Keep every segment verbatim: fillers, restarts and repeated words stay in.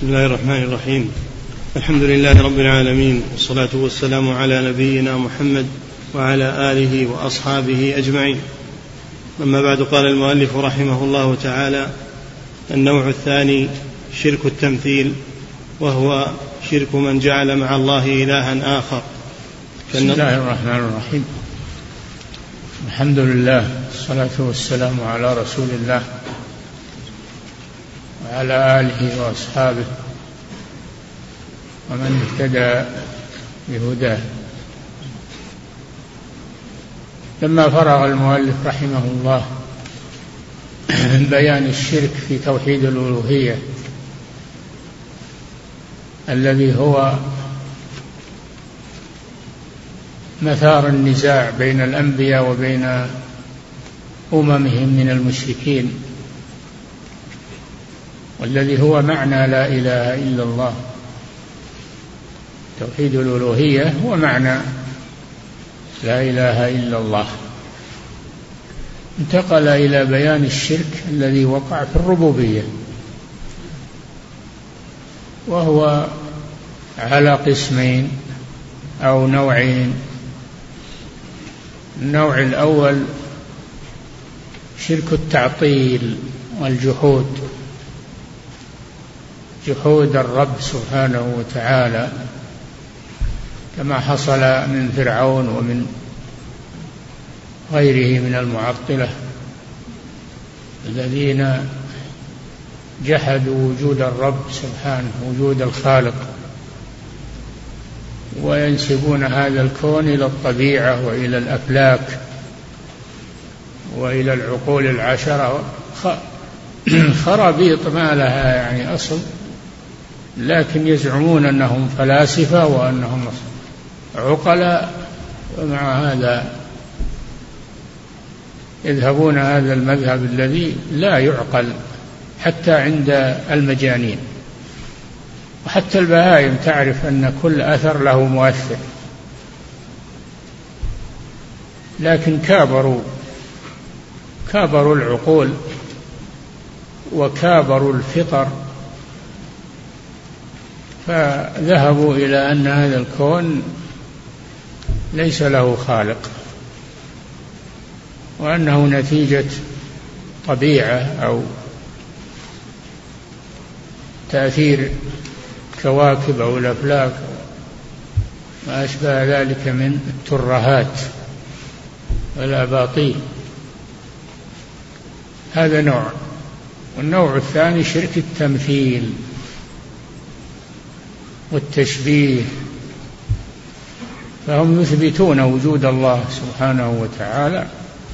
بسم الله الرحمن الرحيم. الحمد لله رب العالمين، والصلاة والسلام على نبينا محمد وعلى آله وأصحابه أجمعين. أما بعد، قال المؤلف رحمه الله تعالى: النوع الثاني شرك التمثيل، وهو شرك من جعل مع الله إلها آخر. بسم الله الرحمن الرحيم. الحمد لله، والصلاة والسلام على رسول الله وعلى آله وأصحابه ومن اهتدى بهداه. لما فرغ المؤلف رحمه الله من بيان الشرك في توحيد الألوهية الذي هو مثار النزاع بين الأنبياء وبين أممهم من المشركين، والذي هو معنى لا إله إلا الله. توحيد الألوهية هو معنى لا إله إلا الله. انتقل إلى بيان الشرك الذي وقع في الربوبية، وهو على قسمين أو نوعين. النوع الأول شرك التعطيل والجحود، جحود الرب سبحانه وتعالى، كما حصل من فرعون ومن غيره من المعطلة الذين جحدوا وجود الرب سبحانه، وجود الخالق، وينسبون هذا الكون إلى الطبيعة وإلى الأفلاك وإلى العقول العشرة، خرابيط ما لها يعني أصل، لكن يزعمون أنهم فلاسفة وأنهم عقلاء، ومع هذا يذهبون هذا المذهب الذي لا يعقل حتى عند المجانين. وحتى البهائم تعرف أن كل أثر له مؤثر، لكن كابروا كابروا العقول وكابروا الفطر، فذهبوا إلى أن هذا الكون ليس له خالق، وأنه نتيجة طبيعة أو تأثير كواكب أو الأفلاك ما أشبه ذلك من الترهات والأباطيل. هذا نوع. والنوع الثاني شرك التمثيل والتشبيه، فهم يثبتون وجود الله سبحانه وتعالى،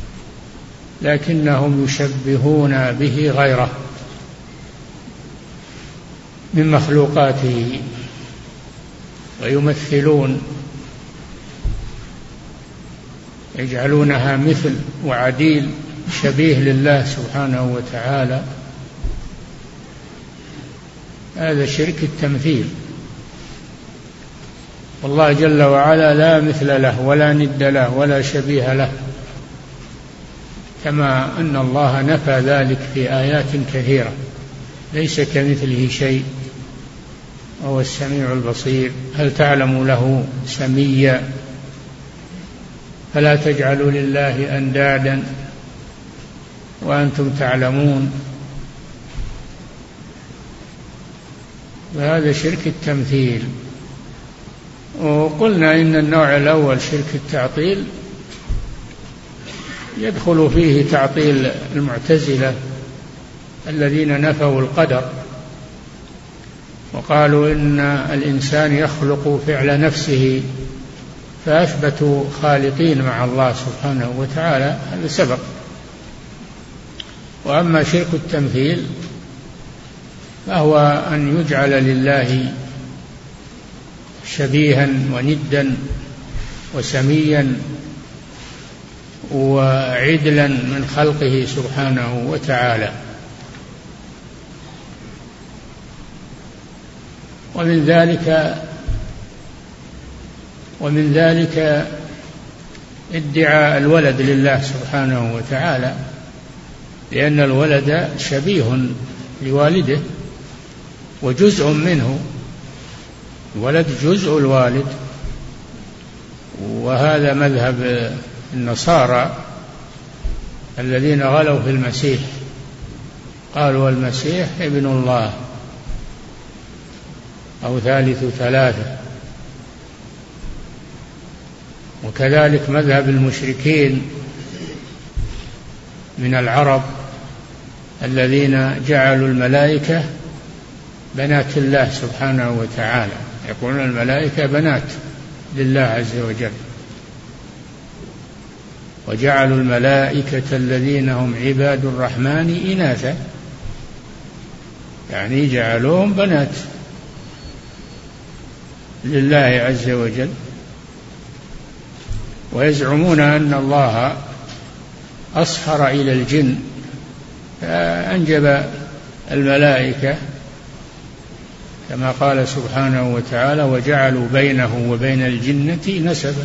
لكنهم يشبهون به غيره من مخلوقاته، ويمثلون، يجعلونها مثل وعديل شبيه لله سبحانه وتعالى. هذا شرك التمثيل. والله جل وعلا لا مثل له ولا ند له ولا شبيه له، كما أن الله نفى ذلك في آيات كثيرة. ليس كمثله شيء وهو السميع البصير. هل تعلم له سميا؟ فلا تجعلوا لله أندادا وأنتم تعلمون. وهذا شرك التمثيل. وقلنا إن النوع الأول شرك التعطيل يدخل فيه تعطيل المعتزلة الذين نفوا القدر، وقالوا إن الإنسان يخلق فعل نفسه، فأثبتوا خالقين مع الله سبحانه وتعالى. هذا سبق. وأما شرك التمثيل فهو أن يجعل لله شبيها وندا وسميا وعدلا من خلقه سبحانه وتعالى. ومن ذلك ومن ذلك ادعاء الولد لله سبحانه وتعالى، لأن الولد شبيه لوالده، وجزء منه. الولد جزء الوالد، وهذا مذهب النصارى الذين غلوا في المسيح، قالوا المسيح ابن الله أو ثالث ثلاثة. وكذلك مذهب المشركين من العرب الذين جعلوا الملائكة بنات الله سبحانه وتعالى، يقولون الملائكة بنات لله عز وجل. وجعلوا الملائكة الذين هم عباد الرحمن إناثا، يعني جعلوهم بنات لله عز وجل. ويزعمون أن الله أصهر إلى الجن فأنجب الملائكة كما قال سبحانه وتعالى: وجعلوا بينه وبين الجنة نسبا،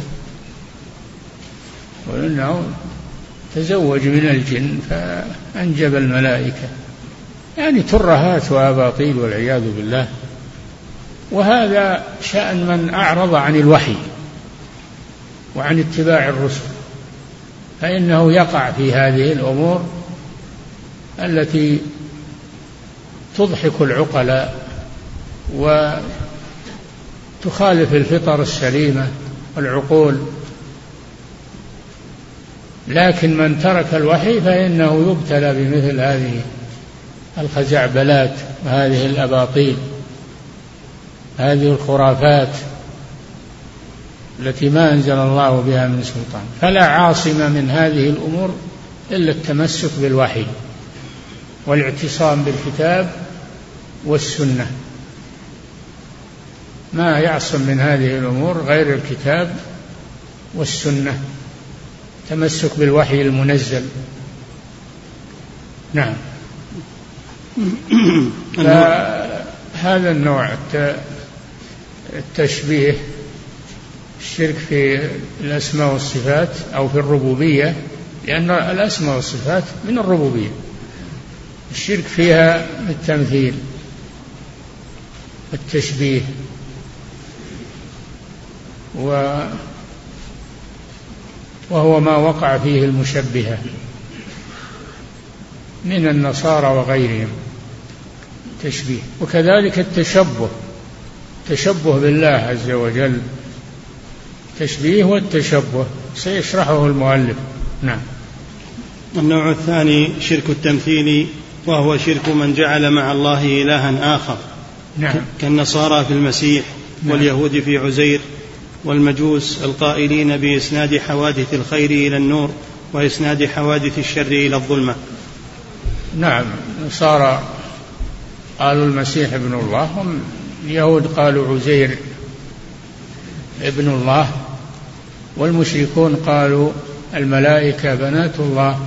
وإنه تزوج من الجن فأنجب الملائكة، يعني ترهات وأباطيل والعياذ بالله. وهذا شأن من أعرض عن الوحي وعن اتباع الرسل، فإنه يقع في هذه الأمور التي تضحك العقلاء وتخالف الفطر السليمة والعقول. لكن من ترك الوحي فإنه يبتلى بمثل هذه الخزعبلات وهذه الأباطيل، هذه الخرافات التي ما أنزل الله بها من سلطان. فلا عاصم من هذه الأمور إلا التمسك بالوحي والاعتصام بالكتاب والسنة. ما يعصم من هذه الأمور غير الكتاب والسنة، تمسك بالوحي المنزل. نعم. هذا النوع التشبيه، الشرك في الأسماء والصفات أو في الربوبية، لأن الأسماء والصفات من الربوبية، الشرك فيها التمثيل التشبيه. وهو ما وقع فيه المشبهة من النصارى وغيرهم تشبيه. وكذلك التشبه، تشبه بالله عز وجل، تشبيه والتشبه سيشرحه المؤلف. نعم. النوع الثاني شرك التمثيل، وهو شرك من جعل مع الله إلها آخر. نعم. كالنصارى في المسيح، نعم. واليهود في عزير، والمجوس القائلين بإسناد حوادث الخير إلى النور وإسناد حوادث الشر إلى الظلمة. نعم. النصارى قالوا المسيح ابن الله، واليهود قالوا عزير ابن الله، والمشركون قالوا الملائكة بنات الله.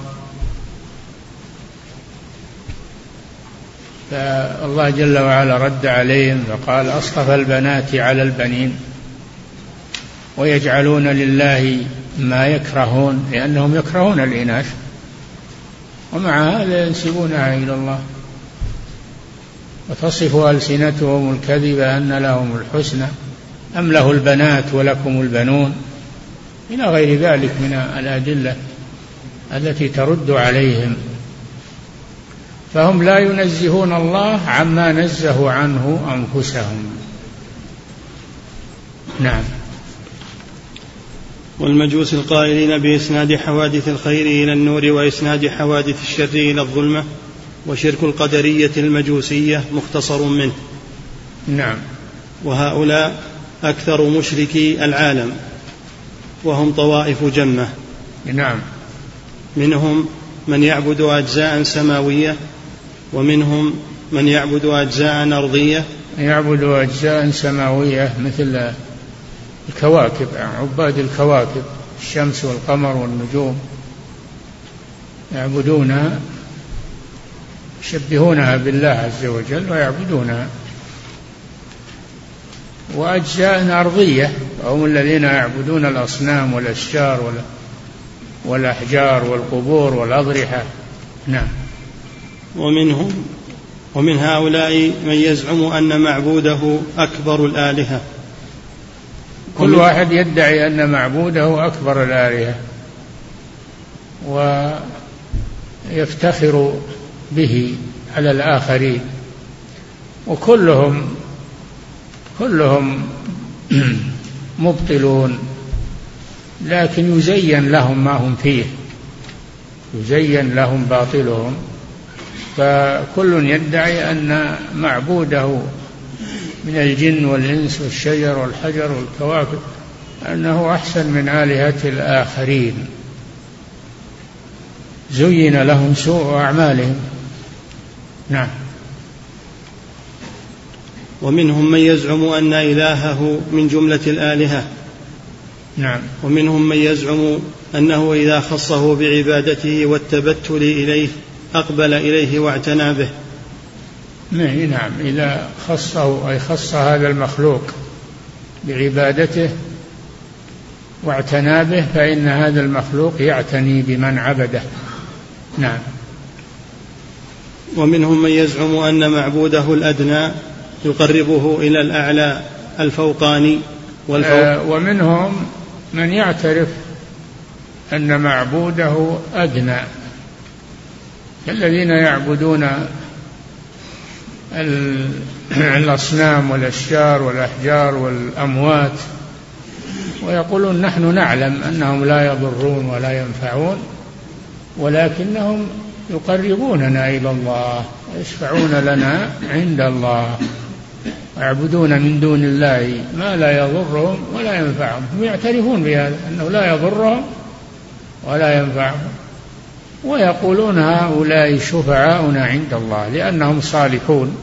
فالله جل وعلا رد عليهم فقال: أصطفى البنات على البنين ويجعلون لله ما يكرهون، لأنهم يكرهون الإناث، ومع هذا ينسبونها إلى الله. وتصف ألسنتهم الكذب أن لهم الحسنى أم له البنات ولكم البنون، إلى غير ذلك من الأدلة التي ترد عليهم. فهم لا ينزهون الله عما نزهوا عنه أنفسهم. نعم. والمجوس القائلين بإسناد حوادث الخير إلى النور وإسناد حوادث الشر إلى الظلمة. وشرك القدرية المجوسية مختصر منه. نعم. وهؤلاء أكثر مشركي العالم، وهم طوائف جمة. نعم. منهم من يعبد أجزاء سماوية، ومنهم من يعبد أجزاء أرضية. يعبد أجزاء سماوية مثل الكواكب، عباد الكواكب، الشمس والقمر والنجوم، يعبدونها، يشبهونها بالله عز وجل ويعبدونها. وأجزاء أرضية، وهم الذين يعبدون الأصنام والأشجار والأحجار والقبور والأضرحة. نعم. ومنهم ومن هؤلاء من يزعم أن معبوده أكبر الآلهة. كل واحد يدعي أن معبوده أكبر الآلهة ويفتخر به على الآخرين، وكلهم كلهم مبطلون، لكن يزين لهم ما هم فيه، يزين لهم باطلهم، فكل يدعي أن معبوده من الجن والإنس والشجر والحجر والكواكب أنه أحسن من آلهة الآخرين، زين لهم سوء أعمالهم. نعم. ومنهم من يزعم أن إلهه من جملة الآلهة. نعم. ومنهم من يزعم أنه إذا خصه بعبادته والتبتل إليه أقبل إليه واعتنى به. نعم، إذا خصه أي خص هذا المخلوق بعبادته واعتنى به فإن هذا المخلوق يعتني بمن عبده. نعم. ومنهم من يزعم أن معبوده الأدنى يقربه إلى الأعلى الفوقاني والفوق. آه ومنهم من يعترف أن معبوده أدنى، الذين يعبدون الأصنام والأشجار والأحجار والأموات ويقولون نحن نعلم أنهم لا يضرون ولا ينفعون، ولكنهم يقربوننا إلى الله ويشفعون لنا عند الله، ويعبدون من دون الله ما لا يضرهم ولا ينفعهم. هم يعترفون بهذا أنه لا يضرهم ولا ينفعهم، ويقولون هؤلاء شفعاؤنا عند الله لأنهم صالحون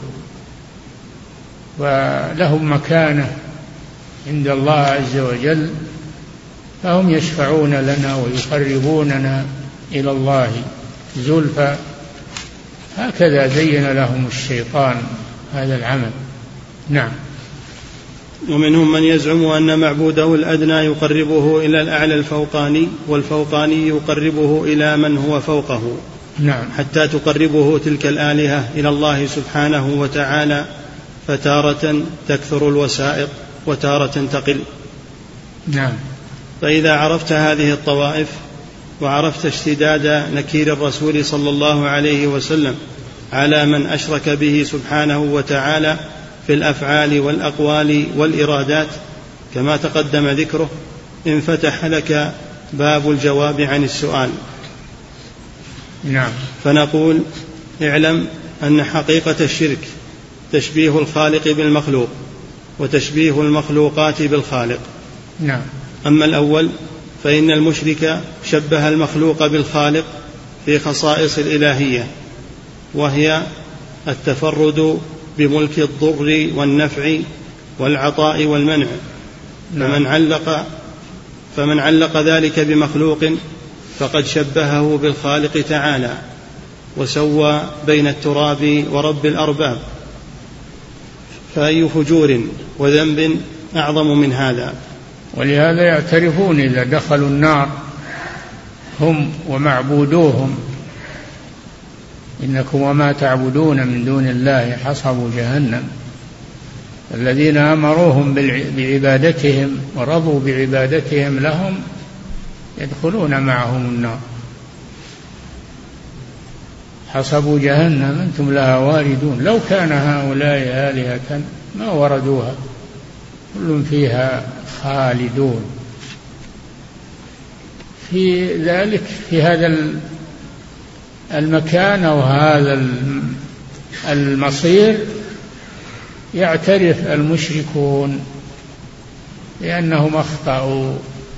ولهم مكانة عند الله عز وجل، فهم يشفعون لنا ويقربوننا إلى الله زلفى. هكذا زين لهم الشيطان هذا العمل. نعم. ومنهم من يزعم أن معبوده الأدنى يقربه إلى الأعلى الفوقاني، والفوقاني يقربه إلى من هو فوقه. نعم. حتى تقربه تلك الآلهة إلى الله سبحانه وتعالى، فتارة تكثر الوسائط وتارة تقل. نعم. فإذا عرفت هذه الطوائف وعرفت اشتداد نكير الرسول صلى الله عليه وسلم على من أشرك به سبحانه وتعالى في الأفعال والأقوال والإرادات كما تقدم ذكره، انفتح لك باب الجواب عن السؤال. نعم. فنقول اعلم أن حقيقة الشرك تشبيه الخالق بالمخلوق، وتشبيه المخلوقات بالخالق. نعم. أما الأول فإن المشرك شبه المخلوق بالخالق في خصائص الإلهية، وهي التفرد بملك الضر والنفع والعطاء والمنع. نعم. فمن علق فمن علق ذلك بمخلوق فقد شبهه بالخالق تعالى، وسوى بين التراب ورب الأرباب. فأي فجور وذنب أعظم من هذا؟ ولهذا يعترفون إذا دخلوا النار هم ومعبودوهم إنكم وما تعبدون من دون الله حصب جهنم. الذين أمروهم بعبادتهم ورضوا بعبادتهم لهم يدخلون معهم النار حصب جهنم أنتم لها واردون. لو كان هؤلاء آلهة ما وردوها كل فيها خالدون. في ذلك في هذا المكان وهذا المصير يعترف المشركون لأنهم أخطأوا،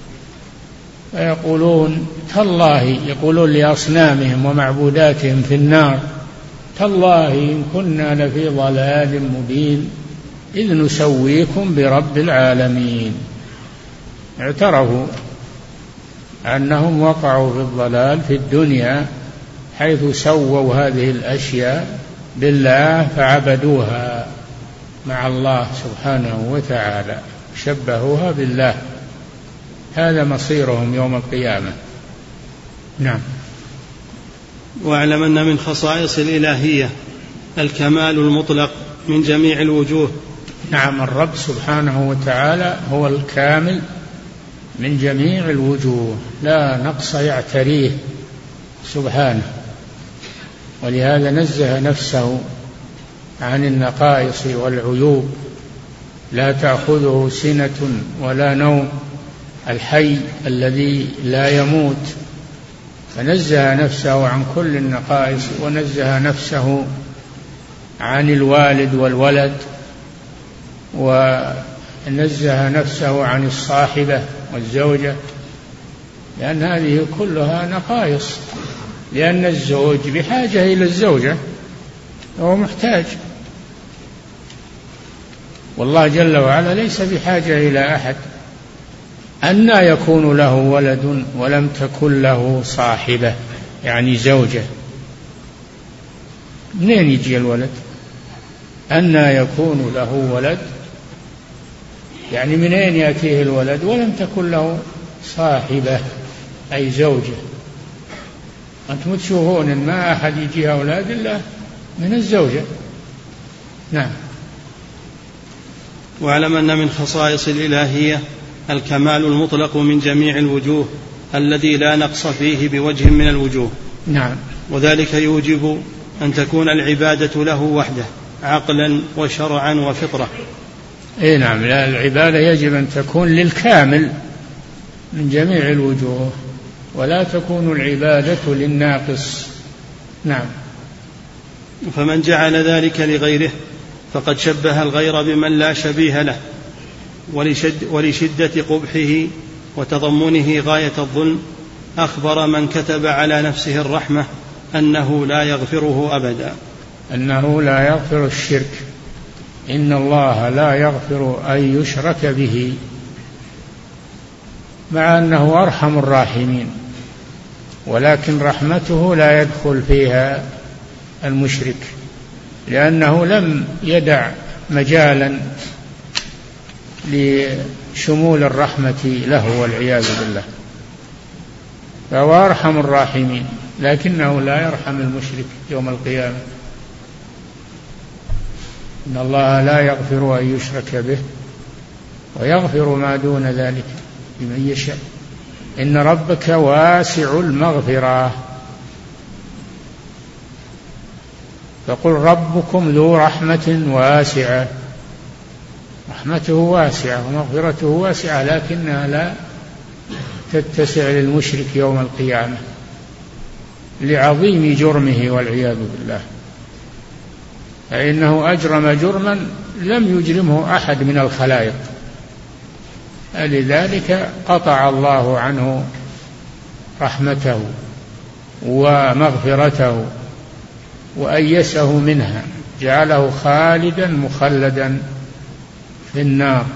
فيقولون تالله، يقولون لأصنامهم ومعبوداتهم في النار تالله إن كنا لفي ضلال مبين إذ نسويكم برب العالمين. اعترفوا أنهم وقعوا في الضلال في الدنيا حيث سووا هذه الأشياء بالله فعبدوها مع الله سبحانه وتعالى، شبهوها بالله. هذا مصيرهم يوم القيامة. نعم. واعلم أن من خصائص الإلهية الكمال المطلق من جميع الوجوه. نعم، الرب سبحانه وتعالى هو الكامل من جميع الوجوه، لا نقص يعتريه سبحانه، ولهذا نزه نفسه عن النقائص والعيوب، لا تأخذه سنة ولا نوم، الحي الذي لا يموت، فنزه نفسه عن كل النقائص، ونزه نفسه عن الوالد والولد، ونزه نفسه عن الصاحبة والزوجة، لأن هذه كلها نقائص، لأن الزوج بحاجة إلى الزوجة، هو محتاج، والله جل وعلا ليس بحاجة إلى أحد. أنى يكون له ولد ولم تكن له صاحبة، يعني زوجة، منين يجي الولد؟ أنى يكون له ولد، يعني منين يأتيه الولد ولم تكن له صاحبة أي زوجة؟ أنتم تشوفون إن ما أحد يجي أولاد إلا من الزوجة. نعم. واعلم أن من خصائص الإلهية الكمال المطلق من جميع الوجوه الذي لا نقص فيه بوجه من الوجوه. نعم. وذلك يوجب أن تكون العبادة له وحده عقلا وشرعا وفطرة. إيه نعم، لا، العبادة يجب أن تكون للكامل من جميع الوجوه، ولا تكون العبادة للناقص. نعم. فمن جعل ذلك لغيره فقد شبه الغير بمن لا شبيه له، ولشد ولشدة قبحه وتضمنه غاية الظلم أخبر من كتب على نفسه الرحمة أنه لا يغفره أبدا، أنه لا يغفر الشرك، إن الله لا يغفر أن يشرك به، مع أنه أرحم الراحمين، ولكن رحمته لا يدخل فيها المشرك، لأنه لم يدع مجالا لشمول الرحمة له والعياذ بالله، فهو أرحم الراحمين، لكنه لا يرحم المشرك يوم القيامة. إن الله لا يغفر أن يشرك به ويغفر ما دون ذلك لمن يشاء، إن ربك واسع المغفرة، فقل ربكم ذو رحمة واسعة، رحمته واسعة ومغفرته واسعة، لكنها لا تتسع للمشرك يوم القيامة لعظيم جرمه والعياذ بالله، فإنه أجرم جرما لم يجرمه أحد من الخلائق، لذلك قطع الله عنه رحمته ومغفرته وأيسه منها، جعله خالدا مخلدا في النار،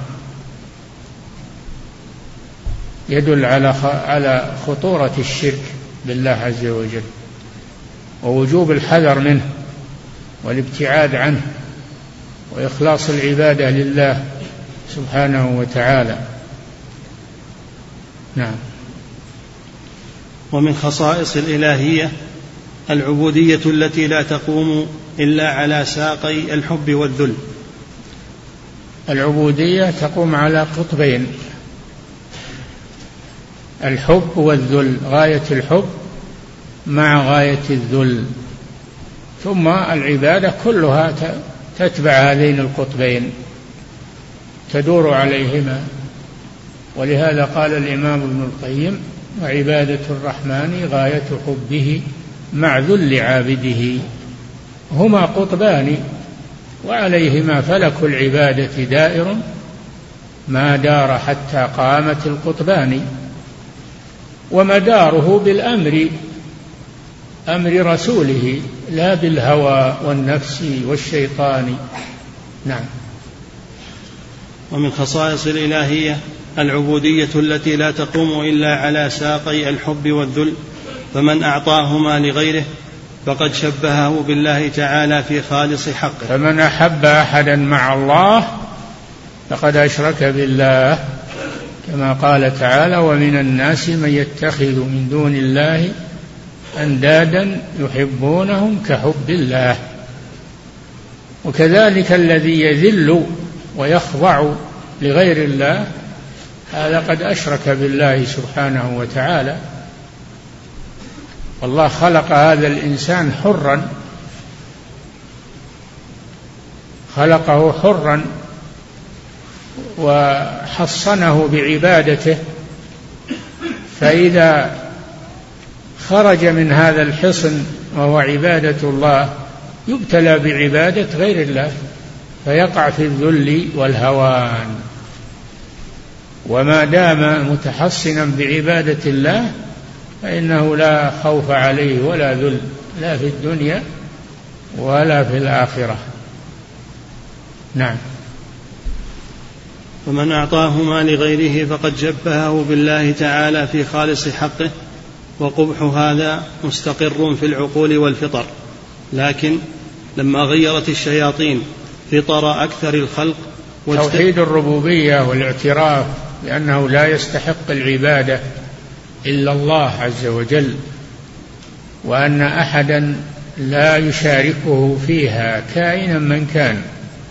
يدل على على خطورة الشرك بالله عز وجل ووجوب الحذر منه والابتعاد عنه وإخلاص العبادة لله سبحانه وتعالى. نعم. ومن خصائص الإلهية العبودية التي لا تقوم إلا على ساقي الحب والذل. العبودية تقوم على قطبين، الحب والذل، غاية الحب مع غاية الذل، ثم العبادة كلها تتبع هذين القطبين، تدور عليهما، ولهذا قال الإمام ابن القيم: وعبادة الرحمن غاية حبه مع ذل عابده، هما قطبان وعليهما فلك العبادة دائر ما دار حتى قامت القطبان، ومداره بالأمر، أمر رسوله، لا بالهوى والنفس والشيطان. نعم. ومن خصائص الإلهية العبودية التي لا تقوم إلا على ساقي الحب والذل، فمن أعطاهما لغيره فقد شبهه بالله تعالى في خالص حقه. فمن أحب أحدا مع الله فقد أشرك بالله، كما قال تعالى: ومن الناس من يتخذ من دون الله أندادا يحبونهم كحب الله. وكذلك الذي يذل ويخضع لغير الله هذا قد أشرك بالله سبحانه وتعالى. والله خلق هذا الإنسان حرا، خلقه حرا وحصنه بعبادته، فإذا خرج من هذا الحصن وهو عبادة الله يبتلى بعبادة غير الله فيقع في الذل والهوان. وما دام متحصنا بعبادة الله فإنه لا خوف عليه ولا ذل، لا في الدنيا ولا في الآخرة. نعم. ومن أعطاهما لغيره فقد شبهه بالله تعالى في خالص حقه، وقبح هذا مستقر في العقول والفطر. لكن لما غيرت الشياطين فطر أكثر الخلق توحيد الربوبية والاعتراف بأنه لا يستحق العبادة إلا الله عز وجل، وأن أحدا لا يشاركه فيها كائنا من كان،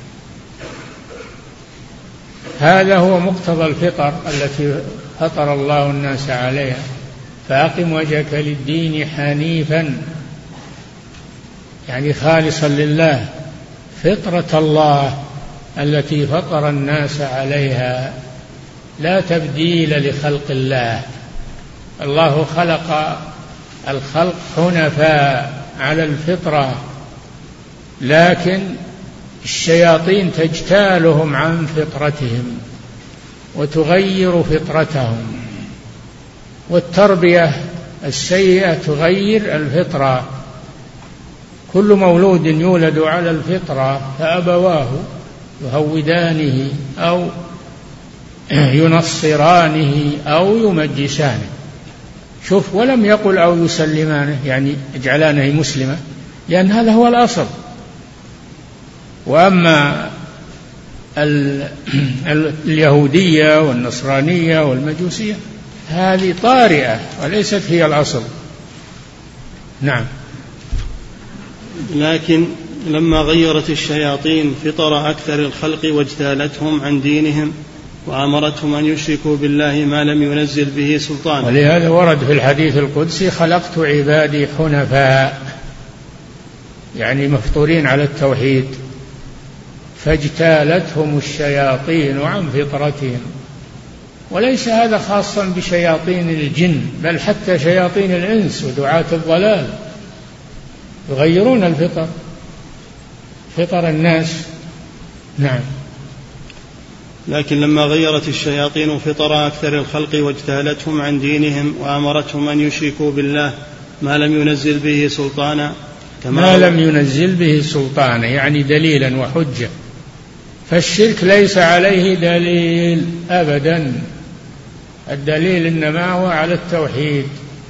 هذا هو مقتضى الفطر التي فطر الله الناس عليها. فأقم وجهك للدين حنيفا يعني خالصا لله، فطرة الله التي فطر الناس عليها، لا تبديل لخلق الله. الله خلق الخلق حنفاء على الفطرة، لكن الشياطين تجتالهم عن فطرتهم وتغير فطرتهم، والتربية السيئة تغير الفطرة. كل مولود يولد على الفطرة فأبواه يهودانه أو ينصرانه أو يمجسانه. شوف، ولم يقل أو يسلمانه يعني يجعلانه مسلمة، لأن هذا هو الأصل. وأما اليهودية والنصرانية والمجوسية هذه طارئة وليست هي الأصل. نعم. لكن لما غيرت الشياطين فطر أكثر الخلق واجتالتهم عن دينهم وأمرتهم أن يشركوا بالله ما لم ينزل به سلطانا. ولهذا ورد في الحديث القدسي: خلقت عبادي حنفاء، يعني مفطورين على التوحيد، فاجتالتهم الشياطين عن فطرتهم. وليس هذا خاصا بشياطين الجن، بل حتى شياطين الإنس ودعاة الضلال يغيرون الفطر، فطر الناس. نعم. لكن لما غيرت الشياطين فطر أكثر الخلق واجتالتهم عن دينهم وأمرتهم أن يشركوا بالله ما لم ينزل به سلطانا. ما لم ينزل به سلطانا يعني دليلا وحجة، فالشرك ليس عليه دليل أبدا، الدليل إنما هو على التوحيد.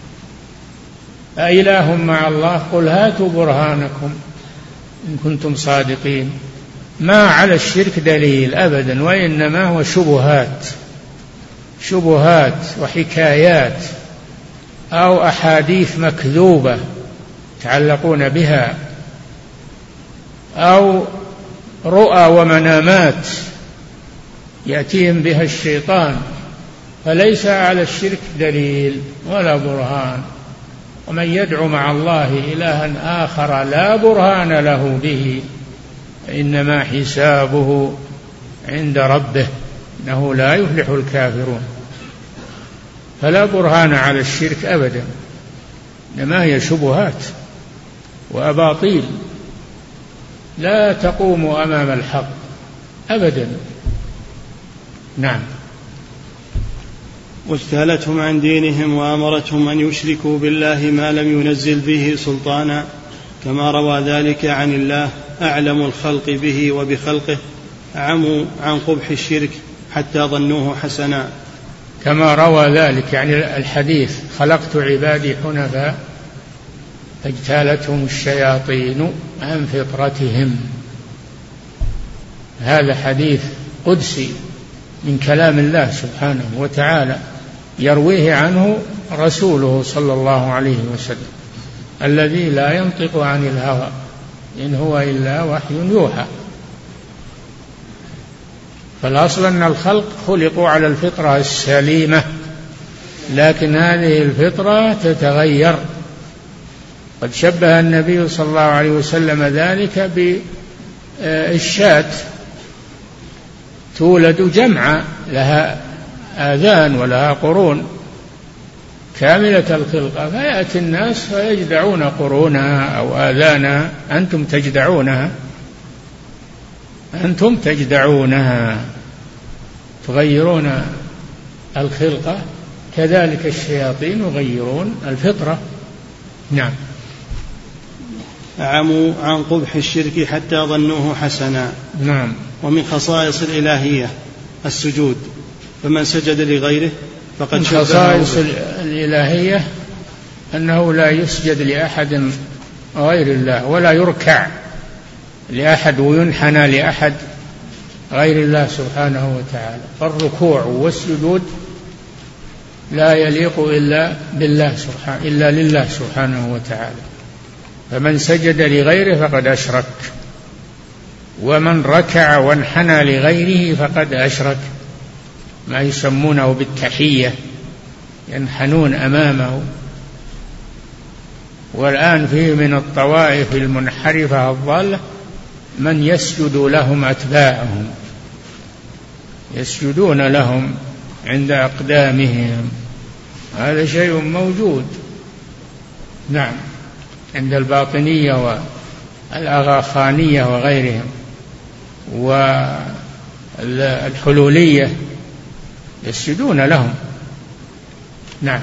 أإله مع الله؟ قل هاتوا برهانكم إن كنتم صادقين. ما على الشرك دليل أبدا، وإنما هو شبهات شبهات وحكايات أو أحاديث مكذوبة يتعلقون بها، أو رؤى ومنامات يأتيهم بها الشيطان، فليس على الشرك دليل ولا برهان. ومن يدعو مع الله إلها آخر لا برهان له به إنما حسابه عند ربه إنه لا يفلح الكافرون. فلا برهان على الشرك أبدا، إنما هي شبهات وأباطيل لا تقوم أمام الحق أبدا. نعم. واجتالتهم عن دينهم وأمرتهم أن يشركوا بالله ما لم ينزل به سلطانا، كما روى ذلك عن الله أعلم الخلق به وبخلقه، عموا عن قبح الشرك حتى ظنوه حسنا. كما روى ذلك يعني الحديث: خلقت عبادي حنفاء فاجتالتهم الشياطين عن فطرتهم. هذا حديث قدسي من كلام الله سبحانه وتعالى، يرويه عنه رسوله صلى الله عليه وسلم الذي لا ينطق عن الهوى إن هو إلا وحي يوحى. فالأصل أن الخلق خلقوا على الفطرة السليمة، لكن هذه الفطرة تتغير. قد شبه النبي صلى الله عليه وسلم ذلك بالشاة تولد جمعا لها آذان ولها قرون كاملة الخلقة، فيأتي الناس فيجدعون قرونها أو آذانها. أنتم تجدعونها أنتم تجدعونها تغيرون الخلقة، كذلك الشياطين يغيرون الفطرة. نعم. عموا عن قبح الشرك حتى ظنوه حسنا. نعم. ومن خصائص الإلهية السجود، فمن سجد لغيره فقد شبهه. من خصائص الإلهية أنه لا يسجد لأحد غير الله، ولا يركع لأحد وينحنى لأحد غير الله سبحانه وتعالى. فالركوع والسجود لا يليق إلا بالله سبحانه إلا لله سبحانه وتعالى. فمن سجد لغيره فقد أشرك، ومن ركع وانحنى لغيره فقد أشرك، ما يسمونه بالتحية، ينحنون أمامه. والآن فيه من الطوائف المنحرفة الضالة من يسجد لهم أتباعهم، يسجدون لهم عند أقدامهم. هذا شيء موجود. نعم. عند الباطنية والأغاخانية وغيرهم والحلولية يسجدون لهم. نعم.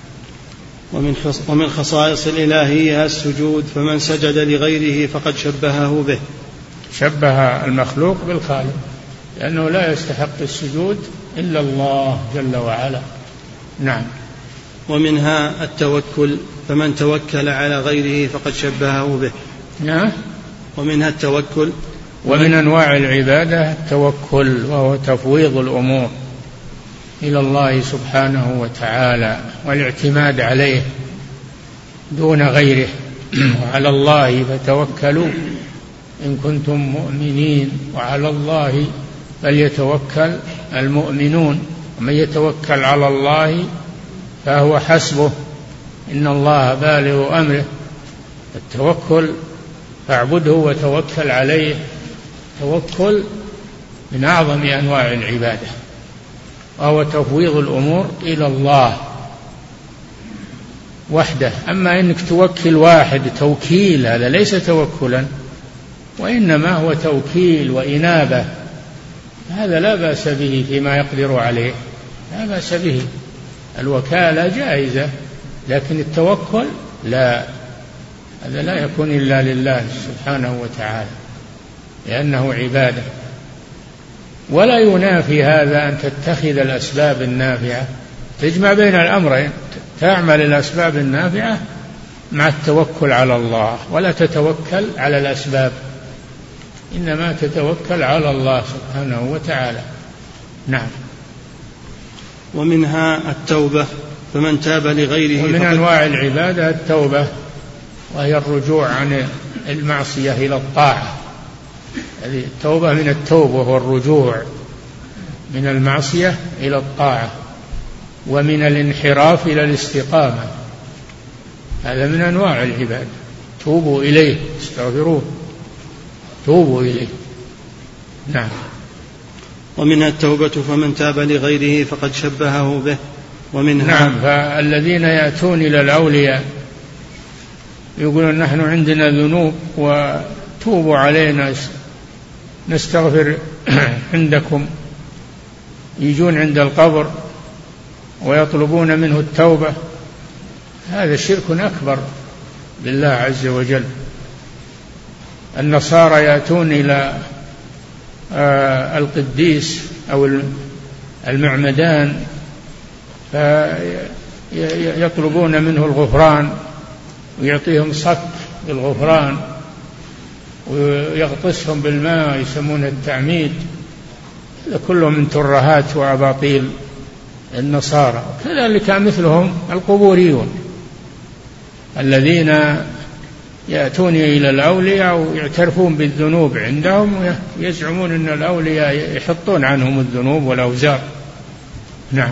ومن خصائص الإلهية السجود، فمن سجد لغيره فقد شبهه به. شبه المخلوق بالخالق، لأنه لا يستحق السجود إلا الله جل وعلا. نعم. ومنها التوكل، فمن توكل على غيره فقد شبهه به. نعم. ومنها التوكل. ومن أنواع العبادة التوكل، وهو تفويض الأمور إلى الله سبحانه وتعالى والاعتماد عليه دون غيره. وعلى الله فتوكلوا إن كنتم مؤمنين، وعلى الله فليتوكل المؤمنون، ومن يتوكل على الله فهو حسبه إن الله بالغ أمره. التوكل فاعبده وتوكل عليه. توكل من أعظم أنواع العبادة، وهو تفويض الأمور إلى الله وحده. أما إنك توكل واحد توكيل، هذا ليس توكلا، وإنما هو توكيل وإنابة، هذا لا بأس به فيما يقدر عليه، لا بأس به. الوكالة جائزة، لكن التوكل لا، هذا لا يكون إلا لله سبحانه وتعالى، لأنه عبادة. ولا ينافي هذا أن تتخذ الأسباب النافعة، تجمع بين الأمرين، تعمل الأسباب النافعة مع التوكل على الله، ولا تتوكل على الأسباب، إنما تتوكل على الله سبحانه وتعالى. نعم. ومنها التوبة، فمن تاب لغيره. ومن أنواع العبادة التوبة، وهي الرجوع عن المعصية إلى الطاعة. هذه التوبة من التوبة، وهو الرجوع من المعصية إلى الطاعة، ومن الانحراف إلى الاستقامة. هذا من أنواع العبادة. توبوا إليه، استغفروه، توبوا إليه. نعم. ومنها التوبة، فمن تاب لغيره فقد شبهه به. ومنها نعم. فالذين يأتون إلى الأولياء يقولون نحن عندنا ذنوب وتوبوا علينا نستغفر عندكم، يجون عند القبر ويطلبون منه التوبة، هذا شرك أكبر بالله عز وجل. النصارى يأتون إلى القديس أو المعمدان فيطلبون منه الغفران، ويعطيهم صك بالغفران، ويغطسهم بالماء، يسمونه التعميد. هذا كله من ترهات وأباطيل النصارى. كذلك مثلهم القبوريون الذين يأتون إلى الأولياء ويعترفون بالذنوب عندهم ويزعمون أن الأولياء يحطون عنهم الذنوب والأوزار. نعم.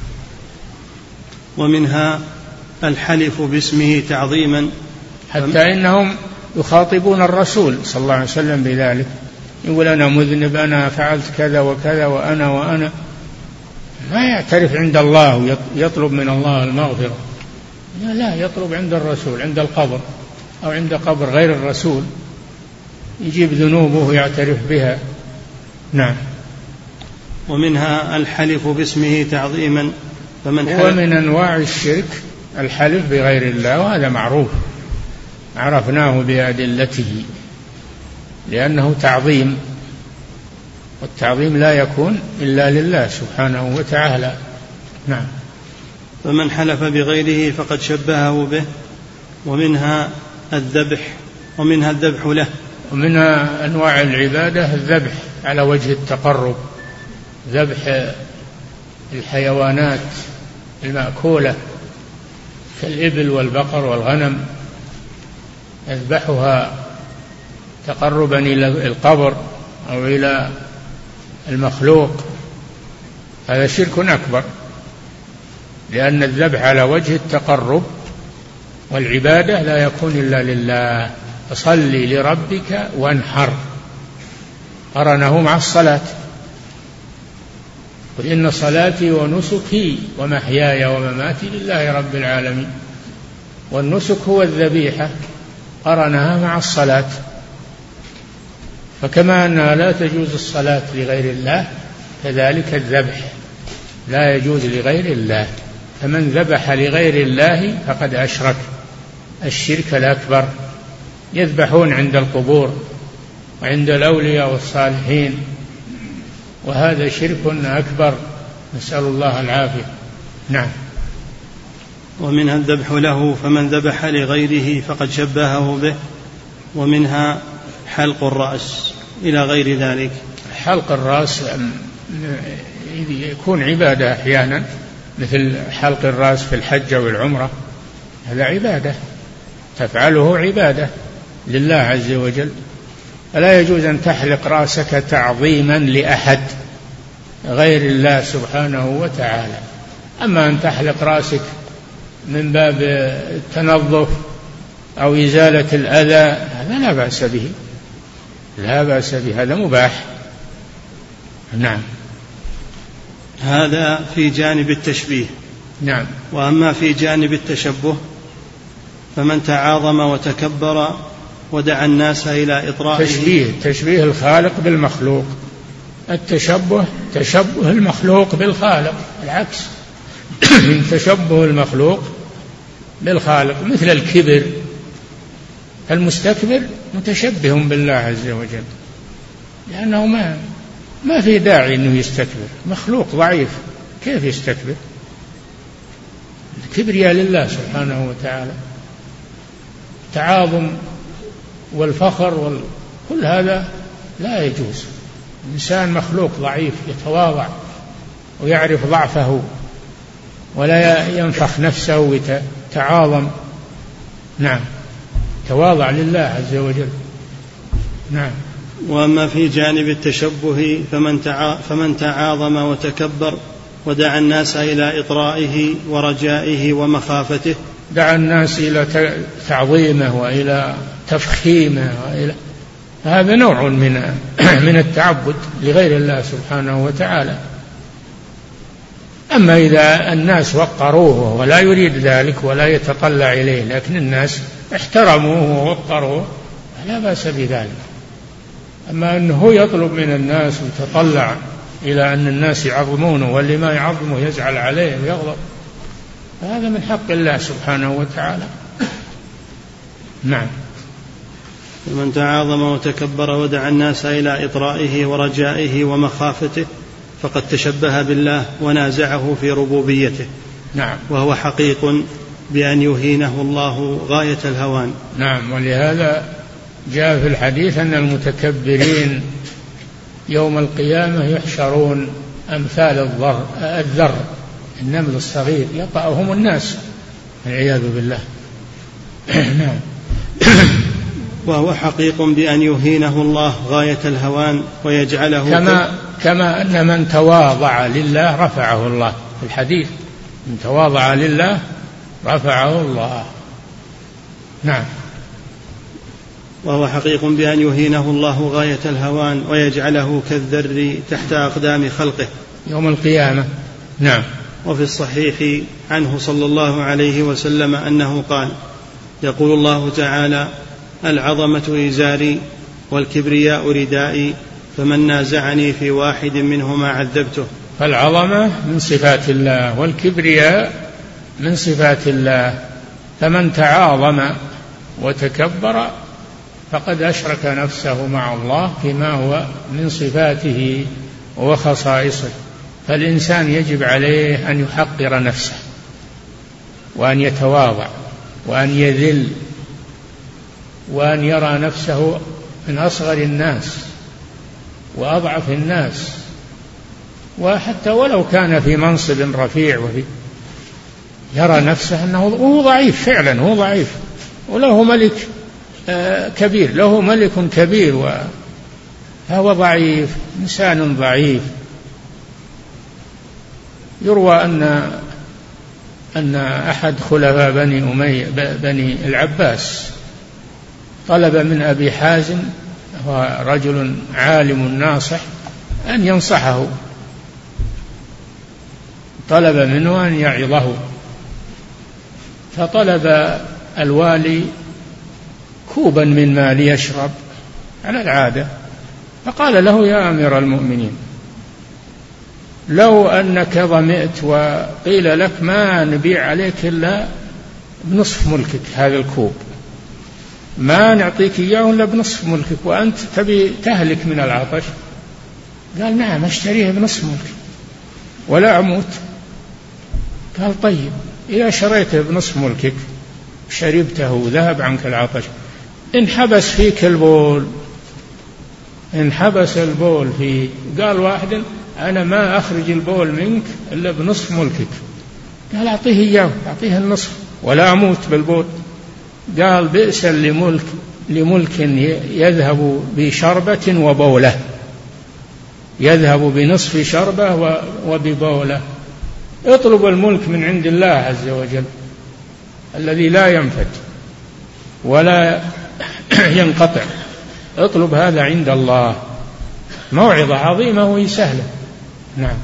ومنها الحلف باسمه تعظيما، حتى إنهم يخاطبون الرسول صلى الله عليه وسلم بذلك، يقول أنا مذنب، أنا فعلت كذا وكذا وأنا وأنا، ما يعترف عند الله ويطلب من الله المغفرة، لا، يطلب عند الرسول، عند القبر أو عند قبر غير الرسول، يجيب ذنوبه ويعترف بها. نعم. ومنها الحلف باسمه تعظيما، فمن هو من أنواع الشرك الحلف بغير الله، وهذا معروف عرفناه بأدلته، لأنه تعظيم، والتعظيم لا يكون إلا لله سبحانه وتعالى. نعم. فمن حلف بغيره فقد شبهه به. ومنها الذبح، ومنها الذبح له. ومن أنواع العبادة الذبح على وجه التقرب، ذبح الحيوانات المأكولة كالإبل والبقر والغنم، يذبحها تقربا إلى القبر أو إلى المخلوق، هذا شرك أكبر، لأن الذبح على وجه التقرب والعبادة لا يكون إلا لله. فصل لربك وانحر، قرنه مع الصلاة، قل إن صلاتي ونسكي ومحياي ومماتي لله رب العالمين. والنسك هو الذبيحة، قرنها مع الصلاة، فكما أنها لا تجوز الصلاة لغير الله كذلك الذبح لا يجوز لغير الله. فمن ذبح لغير الله فقد أشرك الشرك الأكبر. يذبحون عند القبور وعند الأولياء والصالحين، وهذا شرك أكبر، نسأل الله العافية. نعم. ومنها الذبح له، فمن ذبح لغيره فقد شبهه به. ومنها حلق الرأس إلى غير ذلك. حلق الرأس يكون عبادة أحيانا، مثل حلق الرأس في الحج والعمرة، هذا عبادة تفعله عبادة لله عز وجل. فلا يجوز أن تحلق رأسك تعظيما لأحد غير الله سبحانه وتعالى. أما أن تحلق رأسك من باب التنظف أو إزالة الأذى هذا لا بأس به، لا بأس به، هذا مباح. نعم. هذا في جانب التشبيه. نعم. وأما في جانب التشبه فمن تعاظم وتكبر ودعا الناس إلى إطرائه. تشبيه تشبيه الخالق بالمخلوق. التشبه تشبه المخلوق بالخالق، العكس من تشبه المخلوق بالخالق، مثل الكبر. المستكبر متشبه بالله عز وجل، لأنه ما ما في داعي أنه يستكبر، مخلوق ضعيف كيف يستكبر؟ الكبرياء لله سبحانه وتعالى. التعاظم والفخر وال... كل هذا لا يجوز. الإنسان مخلوق ضعيف يتواضع ويعرف ضعفه ولا ينفخ نفسه ويتعاظم. نعم. تواضع لله عز وجل. نعم. وأما في جانب التشبه فمن, تع... فمن تعاظم وتكبر ودعا الناس إلى إطرائه ورجائه ومخافته. دعا الناس إلى تعظيمه وإلى تفخيمه وإلى، هذا نوع من من التعبد لغير الله سبحانه وتعالى. أما إذا الناس وقروه ولا يريد ذلك ولا يتطلع إليه، لكن الناس احترموه ووقروه لا بأس بذلك. أما أنه يطلب من الناس ويتطلع إلى أن الناس يعظمونه، واللي ما يعظمه يزعل عليه ويغضب، هذا من حق الله سبحانه وتعالى. نعم. ومن تعاظم وتكبر ودعا الناس إلى إطرائه ورجائه ومخافته فقد تشبه بالله ونازعه في ربوبيته. نعم. وهو حقيق بأن يهينه الله غاية الهوان. نعم. ولهذا جاء في الحديث أن المتكبرين يوم القيامة يحشرون أمثال الذر, الذر النمل الصغير يطأهم الناس والعياذ بالله. نعم. وهو حقيق بأن يهينه الله غاية الهوان ويجعله كما, كما أن من تواضع لله رفعه الله في الحديث، من تواضع لله رفعه الله. نعم. وهو حقيق بأن يهينه الله غاية الهوان ويجعله كالذر تحت أقدام خلقه يوم القيامة. نعم. وفي الصحيح عنه صلى الله عليه وسلم أنه قال: يقول الله تعالى: العظمة إزاري والكبرياء ردائي، فمن نازعني في واحد منهما عذبته. فالعظمة من صفات الله والكبرياء من صفات الله، فمن تعاظم وتكبر فقد أشرك نفسه مع الله فيما هو من صفاته وخصائصه. فالإنسان يجب عليه أن يحقر نفسه وأن يتواضع وأن يذل وأن يرى نفسه من أصغر الناس وأضعف الناس، وحتى ولو كان في منصب رفيع وفي يرى نفسه أنه هو ضعيف، فعلا هو ضعيف، وله ملك كبير، له ملك كبير وهو ضعيف، إنسان ضعيف. يروى أن أن أحد خلفاء بني أمية بني العباس طلب من أبي حازم، هو رجل عالم ناصح، أن ينصحه، طلب منه أن يعظه، فطلب الوالي كوبا من ماء ليشرب على العادة، فقال له: يا أمير المؤمنين، لو أنك ظمئت وقيل لك ما نبيع عليك إلا بنصف ملكك هذا الكوب، ما نعطيك إياه إلا بنصف ملكك، وأنت تبي تهلك من العطش، قال: نعم اشتريه بنصف ملكك ولا أموت. قال: طيب إذا شريته بنصف ملكك شربته ذهب عنك العطش، إن حبس فيك البول، إن حبس البول في، قال واحد: أنا ما أخرج البول منك إلا بنصف ملكك، قال: أعطيه إياه، أعطيه النصف ولا أموت بالبول. قال: بئس لملك لملك يذهب بشربة وبولة، يذهب بنصف شربة وببولة. اطلب الملك من عند الله عز وجل الذي لا ينفد ولا ينقطع، اطلب هذا عند الله. موعظة عظيمة وهي سهلة. نعم.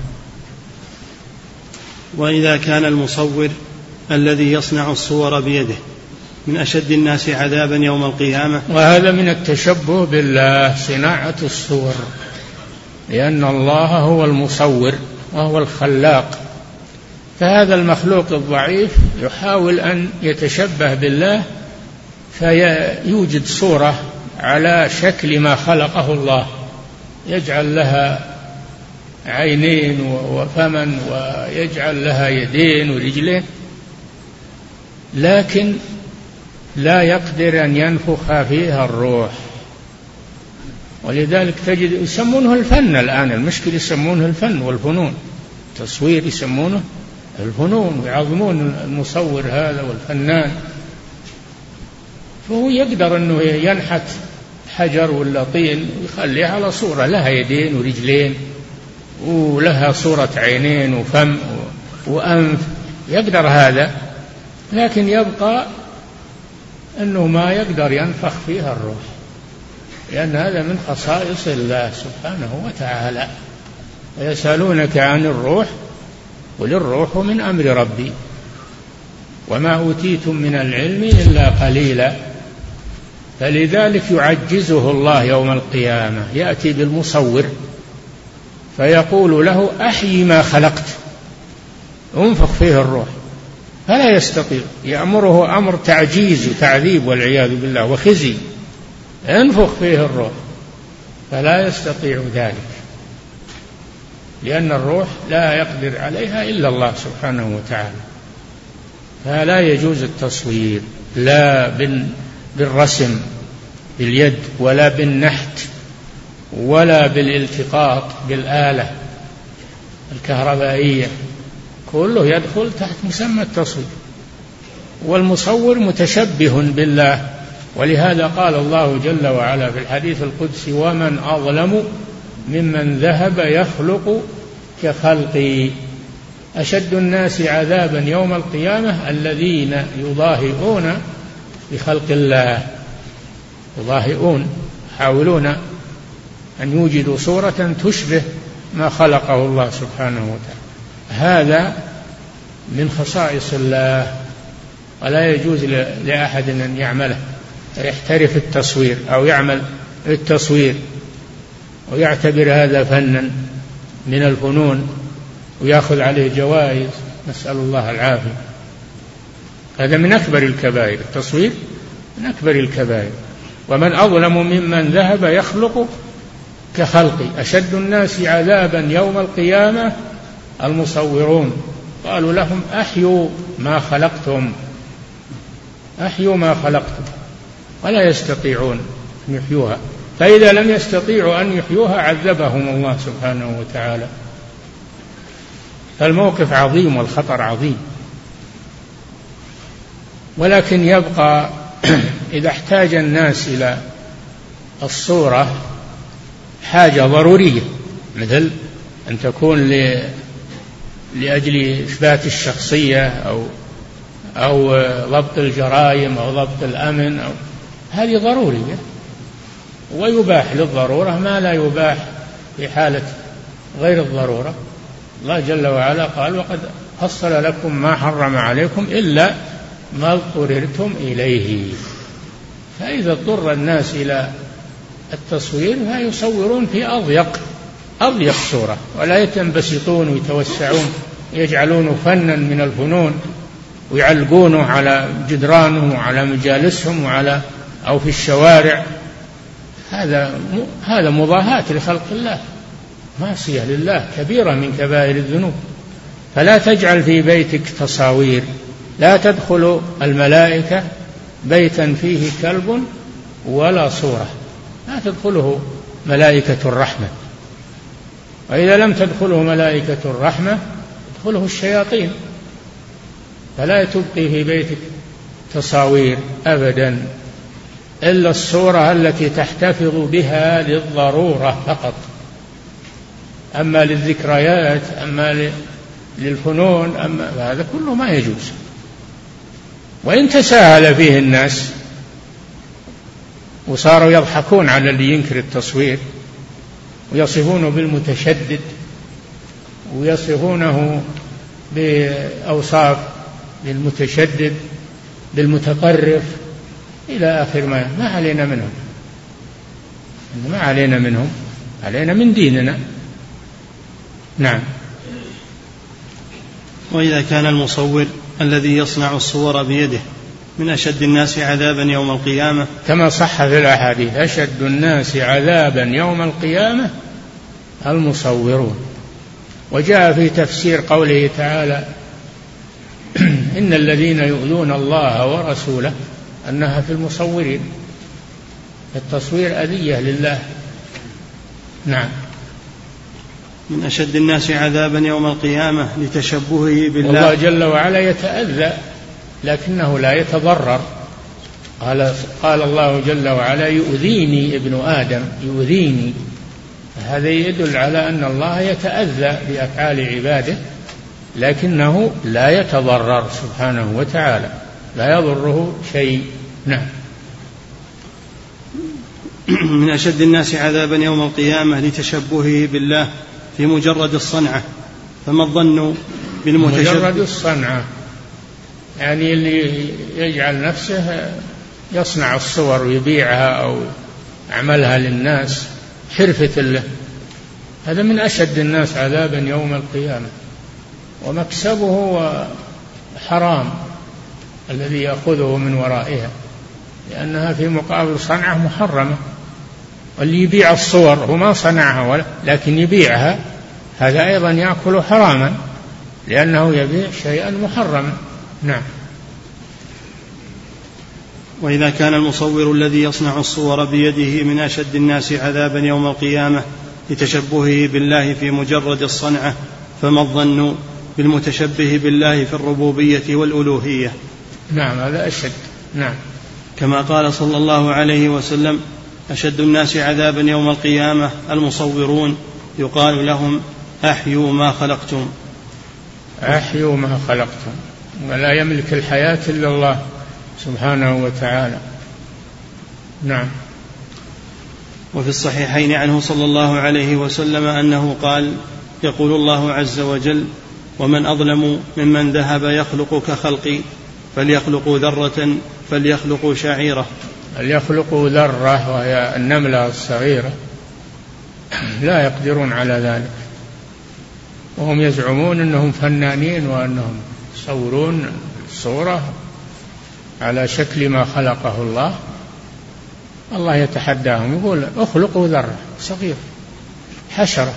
وإذا كان المصور الذي يصنع الصور بيده من أشد الناس عذابا يوم القيامة، وهذا من التشبه بالله، صناعة الصور، لأن الله هو المصور وهو الخلاق، فهذا المخلوق الضعيف يحاول أن يتشبه بالله فيوجد صورة على شكل ما خلقه الله، يجعل لها عينين وفما ويجعل لها يدين ورجلين، لكن لا يقدر أن ينفخ فيها الروح. ولذلك تجد يسمونه الفن الآن، المشكلة يسمونه الفن والفنون، تصوير يسمونه الفنون، ويعظمون المصور هذا والفنان، فهو يقدر أنه ينحت حجر ولا طين ويخليها على صورة لها يدين ورجلين ولها صورة عينين وفم وأنف، يقدر هذا، لكن يبقى أنه ما يقدر ينفخ فيها الروح، لأن هذا من خصائص الله سبحانه وتعالى. ويسألونك عن الروح قل الروح من أمر ربي وما أوتيتم من العلم إلا قليلا. فلذلك يعجزه الله يوم القيامة، يأتي بالمصور فيقول له: أحيي ما خلقت، انفخ فيه الروح، فلا يستطيع، يأمره أمر تعجيز وتعذيب والعياذ بالله وخزي، انفخ فيه الروح، فلا يستطيع ذلك، لأن الروح لا يقدر عليها إلا الله سبحانه وتعالى. فلا يجوز التصوير لا بالرسم باليد ولا بالنحت ولا بالالتقاط بالآلة الكهربائية، كله يدخل تحت مسمى التصوير. والمصور متشبه بالله ولهذا قال الله جل وعلا في الحديث القدسي: ومن أظلم ممن ذهب يخلق كخلقي. أشد الناس عذابا يوم القيامة الذين يضاهئون بخلق الله، يضاهئون، يحاولون أن يوجدوا صورة تشبه ما خلقه الله سبحانه وتعالى. هذا من خصائص الله، ولا يجوز لأحد أن يعمله، يحترف التصوير أو يعمل التصوير ويعتبر هذا فنا من الفنون ويأخذ عليه جوائز، نسأل الله العافية. هذا من أكبر الكبائر، التصوير من أكبر الكبائر. ومن أظلم ممن ذهب يخلق كخلقي. أشد الناس عذابا يوم القيامة المصورون. قالوا لهم: أحيوا ما خلقتم، أحيوا ما خلقتم. ولا يستطيعون أن يحيوها، فإذا لم يستطيعوا أن يحيوها عذبهم الله سبحانه وتعالى. فالموقف عظيم والخطر عظيم. ولكن يبقى إذا احتاج الناس إلى الصورة حاجة ضرورية، مثل أن تكون لأجل إثبات الشخصية أو أو ضبط الجرائم أو ضبط الأمن، أو هذه ضرورية، ويباح للضرورة ما لا يباح في حالة غير الضرورة. الله جل وعلا قال: وقد فصل لكم ما حرم عليكم إلا ما اضطررتم إليه. فإذا اضطر الناس إلى التصوير فيصورون في أضيق أضيق صورة، ولا يتنبسطون ويتوسعون يجعلونه فنا من الفنون ويعلقونه على جدرانهم وعلى مجالسهم وعلى أو في الشوارع. هذا هذا مضاهاة لخلق الله، معصية لله، كبيرة من كبائر الذنوب. فلا تجعل في بيتك تصاوير. لا تدخل الملائكة بيتا فيه كلب ولا صورة، لا تدخله ملائكة الرحمة. وإذا لم تدخله ملائكة الرحمة تدخله الشياطين. فلا تبقي في بيتك تصاوير أبدا، إلا الصورة التي تحتفظ بها للضرورة فقط. أما للذكريات، أما للفنون، أما هذا كله ما يجوز. وإن تساهل فيه الناس وصاروا يضحكون على اللي ينكر التصوير ويصفونه بالمتشدد ويصفونه بأوصاف للمتشدد بالمتطرف إلى آخر ما ما علينا منهم، ما علينا منهم، علينا من ديننا. نعم. وإذا كان المصور الذي يصنع الصور بيده من أشد الناس عذابا يوم القيامة، كما صح في الأحاديث: أشد الناس عذابا يوم القيامة المصورون. وجاء في تفسير قوله تعالى: إن الذين يؤذون الله ورسوله أنها في المصورين. التصوير أذية لله. نعم. من أشد الناس عذابا يوم القيامة لتشبهه بالله. الله جل وعلا يتأذى لكنه لا يتضرر. قال, قال الله جل وعلا: يؤذيني ابن آدم، يؤذيني. هذا يدل على أن الله يتأذى بأفعال عباده لكنه لا يتضرر سبحانه وتعالى، لا يضره شيء. نعم. من أشد الناس عذابا يوم القيامة لتشبهه بالله في مجرد الصنعة، فما الظن بالمتشبه؟ مجرد الصنعة يعني اللي يجعل نفسه يصنع الصور ويبيعها أو يعملها للناس حرفة له، هذا من أشد الناس عذابا يوم القيامة، ومكسبه حرام الذي يأخذه من ورائها، لأنها في مقابل صنعة محرمة. واللي يبيع الصور هو ما صنعها ولا لكن يبيعها، هذا أيضا يأكل حراما لأنه يبيع شيئا محرما. نعم. وإذا كان المصور الذي يصنع الصور بيده من أشد الناس عذابا يوم القيامة لتشبهه بالله في مجرد الصنعة، فما الظن بالمتشبه بالله في الربوبية والألوهية؟ نعم، هذا أشد. نعم. كما قال صلى الله عليه وسلم: أشد الناس عذابا يوم القيامة المصورون، يقال لهم: أحيوا ما خلقتم. أحيوا ما خلقتم، ولا يملك الحياة إلا الله سبحانه وتعالى. نعم. وفي الصحيحين عنه صلى الله عليه وسلم أنه قال: يقول الله عز وجل: ومن أظلم ممن ذهب يخلق كخلقي، فليخلقوا ذرة فليخلقوا شعيرة. فليخلقوا ذرة وهي النملة الصغيرة، لا يقدرون على ذلك، وهم يزعمون أنهم فنانين وأنهم يصورون صورة على شكل ما خلقه الله. الله يتحداهم يقول: اخلقوا ذرة صغيرة، حشرة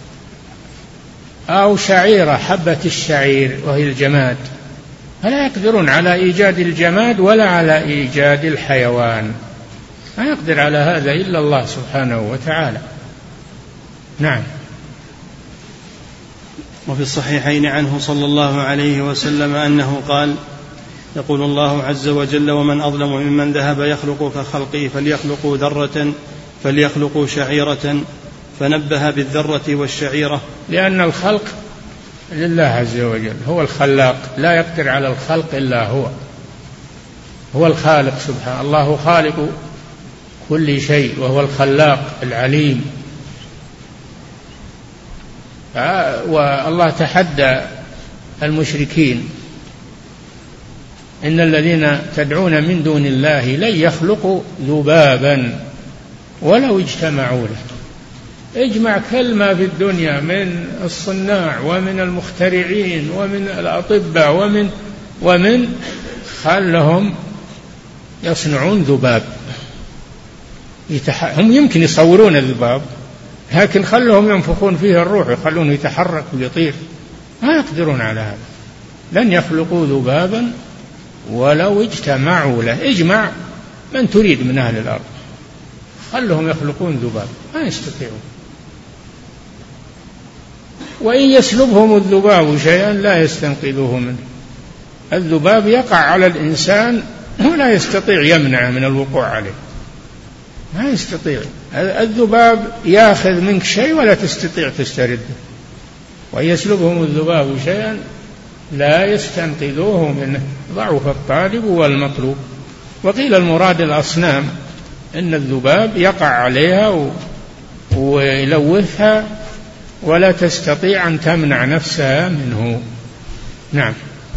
أو شعيرة، حبة الشعير وهي الجماد، فلا يقدرون على إيجاد الجماد ولا على إيجاد الحيوان، ما يقدر على هذا إلا الله سبحانه وتعالى. نعم. وفي الصحيحين عنه صلى الله عليه وسلم أنه قال: يقول الله عز وجل: ومن أظلم ممن ذهب يخلق كخلقي، فليخلقوا ذرة فليخلقوا شعيرة، فنبه بالذرة والشعيرة. لأن الخلق لله عز وجل، هو الخلاق، لا يقدر على الخلق إلا هو، هو الخالق سبحانه. الله خالق كل شيء وهو الخلاق العليم. والله تحدى المشركين: إن الذين تدعون من دون الله لن يخلقوا ذبابا ولو اجتمعوا له. اجمع كل ما في الدنيا من الصناع ومن المخترعين ومن الأطباء ومن ومن خلهم يصنعون ذباب. يتح... هم يمكن يصورون الذباب، لكن خلهم ينفخون فيه الروح يخلونه يتحرك ويطير، ما يقدرون على هذا. لن يخلقوا ذبابا ولو اجتمعوا له. اجمع من تريد من أهل الأرض، خلهم يخلقون ذباب، ما يستطيعون. وإن يسلبهم الذباب شيئا لا يستنقذوه منه. الذباب يقع على الإنسان ولا يستطيع يمنعه من الوقوع عليه، ما يستطيع. الذباب يأخذ منك شيء ولا تستطيع تسترده. وإن يسلبهم الذباب شيئا لا يستنقذوه منه، ضعف الطالب والمطلوب. وقيل المراد الأصنام، إن الذباب يقع عليها ويلوثها ولا تستطيع أن تمنع نفسها منه. نعم.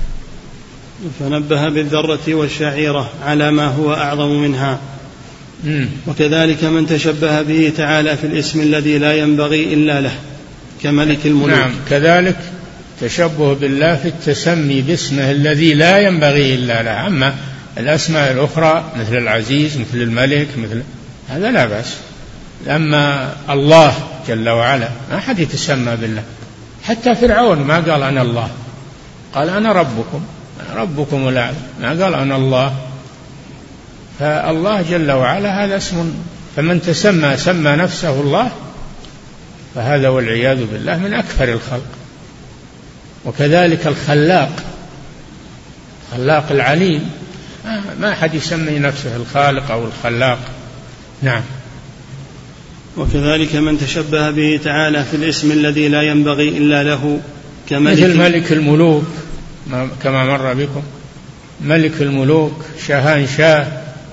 فنبه بالذرة والشعيرة على ما هو أعظم منها. مم. وكذلك من تشبه به تعالى في الاسم الذي لا ينبغي إلا له كملك الملوك. نعم، كذلك تشبه بالله في التسمي باسمه الذي لا ينبغي إلا له. أما الأسماء الأخرى مثل العزيز مثل الملك مثل هذا لا بأس. أما الله جل وعلا ما أحد يتسمى بالله، حتى فرعون ما قال أنا الله، قال أنا ربكم، أنا ربكم الأعلى، ما قال أنا الله. فالله جل وعلا هذا اسم، فمن تسمى سمى نفسه الله، فهذا والعياذ بالله من أكثر الخلق. وكذلك الخلاق، خلاق العليم، ما أحد يسمي نفسه الخالق أو الخلاق. نعم. وكذلك من تشبه به تعالى في الاسم الذي لا ينبغي إلا له كملك مثل ملك الملوك كما مر بكم، ملك الملوك، شاهان شاه،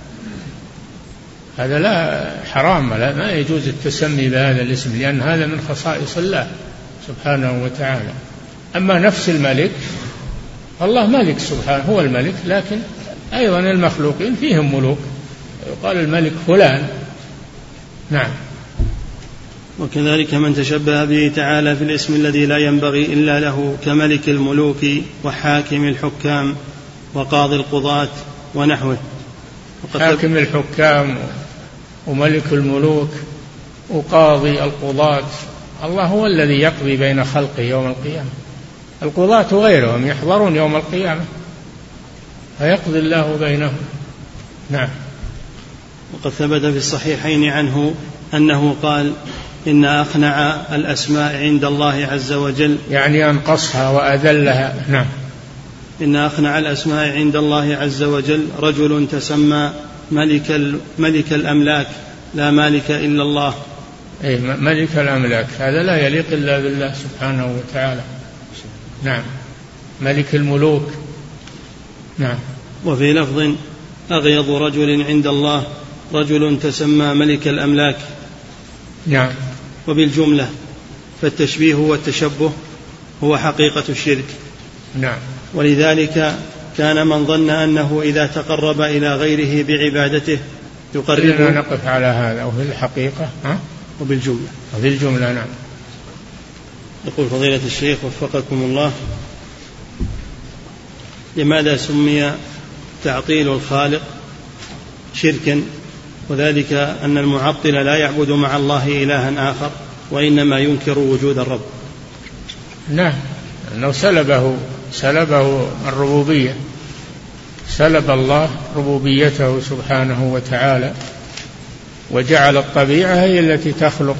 هذا لا حرام، لا ما يجوز التسمي بهذا الاسم، لأن هذا من خصائص الله سبحانه وتعالى. أما نفس الملك، الله ملك سبحانه، هو الملك، لكن أيضا المخلوقين فيهم ملوك، يقال الملك فلان. نعم. وكذلك من تشبه به تعالى في الاسم الذي لا ينبغي إلا له كملك الملوك وحاكم الحكام وقاضي القضاة ونحوه. حاكم الحكام وملك الملوك وقاضي القضاة، الله هو الذي يقضي بين خلقه يوم القيامة. القضاة غيرهم يحضرون يوم القيامة فيقضي الله بينهم. نعم. وقد ثبت في الصحيحين عنه أنه قال: إن أخنع الأسماء عند الله عز وجل، يعني أنقصها وأذلها. نعم. إن أخنع الأسماء عند الله عز وجل رجل تسمى ملك, ملك الأملاك لا مالك إلا الله. أي ملك الأملاك هذا لا يليق إلا بالله سبحانه وتعالى. نعم ملك الملوك. نعم. وفي لفظ أغيض رجل عند الله رجل تسمى ملك الأملاك. نعم. وبالجملة فالتشبيه والتشبه هو حقيقة الشرك. نعم. ولذلك كان من ظن أنه إذا تقرب إلى غيره بعبادته يقربه. نقف على هذا. وفي الحقيقة ها؟ وبالجملة. وبالجملة. نعم. يقول فضيلة الشيخ وفقكم الله: لماذا سمي تعطيل الخالق شركا؟ وذلك أن المعطل لا يعبد مع الله إلها آخر وإنما ينكر وجود الرب. نعم أنه سلبه سلبه الربوبية، سلب الله ربوبيته سبحانه وتعالى وجعل الطبيعة هي التي تخلق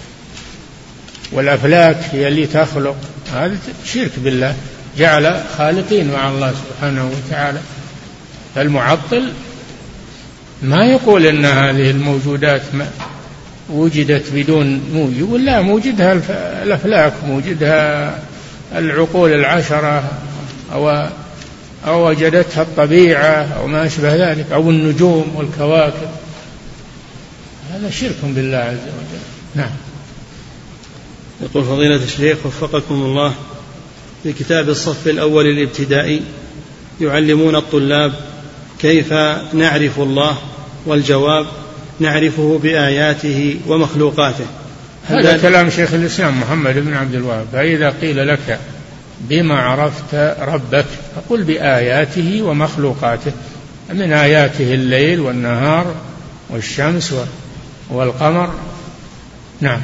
والأفلاك هي التي تخلق. هذا شرك بالله، جعل خالقين مع الله سبحانه وتعالى. فالمعطل ما يقول أن هذه الموجودات ما وجدت بدون موجد، يقول لا، موجدها الأفلاك، موجدها العقول العشرة، أو أو وجدتها الطبيعة أو ما أشبه ذلك، أو النجوم والكواكب. هذا شرك بالله عز وجل. نعم. يقول فضيلة الشيخ وفقكم الله: في كتاب الصف الأول الابتدائي يعلمون الطلاب كيف نعرف الله، والجواب: نعرفه بآياته ومخلوقاته. هذا كلام شيخ الإسلام محمد بن عبد الوهاب. فإذا قيل لك بما عرفت ربك فقل بآياته ومخلوقاته. من آياته الليل والنهار والشمس والقمر. نعم.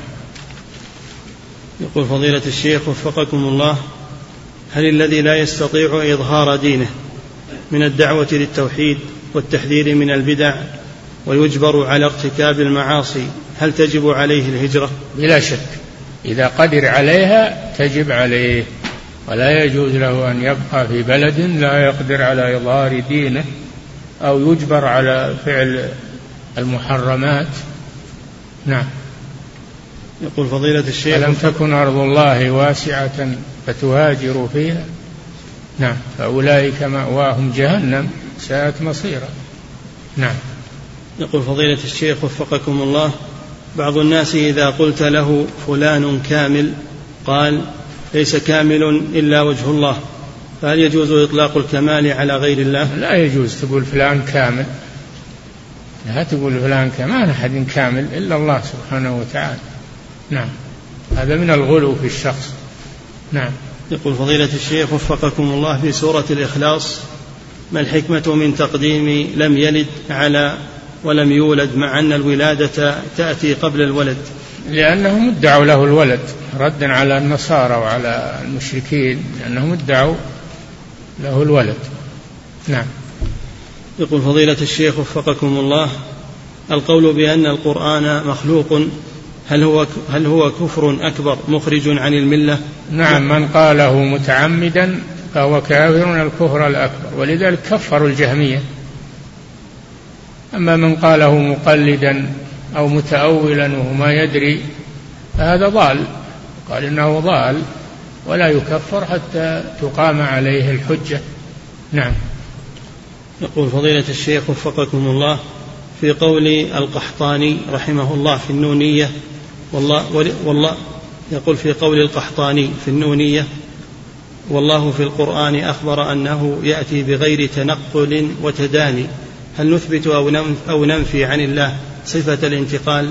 يقول فضيلة الشيخ وفقكم الله: هل الذي لا يستطيع إظهار دينه من الدعوة للتوحيد والتحذير من البدع ويجبر على ارتكاب المعاصي هل تجب عليه الهجرة؟ بلا شك، إذا قدر عليها تجب عليه، ولا يجوز له أن يبقى في بلد لا يقدر على إظهار دينه أو يجبر على فعل المحرمات. نعم. يقول فضيلة الشيخ: ألم تكن أرض الله واسعة فتهاجروا فيها. نعم. فأولئك مأواهم جهنم ساءت مصيرا. نعم. يقول فضيلة الشيخ وفقكم الله: بعض الناس إذا قلت له فلان كامل قال ليس كامل إلا وجه الله، فهل يجوز إطلاق الكمال على غير الله؟ لا يجوز تقول فلان كامل، لا تقول فلان كامل، ما أحد كامل إلا الله سبحانه وتعالى. نعم. هذا من الغلو في الشخص. نعم. يقول فضيلة الشيخ وفقكم الله: في سورة الإخلاص ما الحكمة من تقديم لم يلد على ولم يولد مع أن الولادة تأتي قبل الولد؟ لأنهم ادعوا له الولد ردا على النصارى وعلى المشركين، لأنهم ادعوا له الولد. نعم. يقول فضيلة الشيخ وفقكم الله: القول بأن القرآن مخلوق هل هو هل هو كفر أكبر مخرج عن الملة؟ نعم. من قاله متعمدا فهو كافر الكفر الأكبر، ولذلك كفروا الجهمية. أما من قاله مقلدا أو متأولا وهو ما يدري فهذا ضال، قال إنه ضال ولا يكفر حتى تقام عليه الحجة. نعم. يقول فضيلة الشيخ وفقكم الله: في قول القحطاني رحمه الله في النونية والله, والله يقول في قول القحطاني في النونية: والله في القرآن أخبر أنه يأتي بغير تنقل وتداني، هل نثبت أو ننفي عن الله صفة الانتقال؟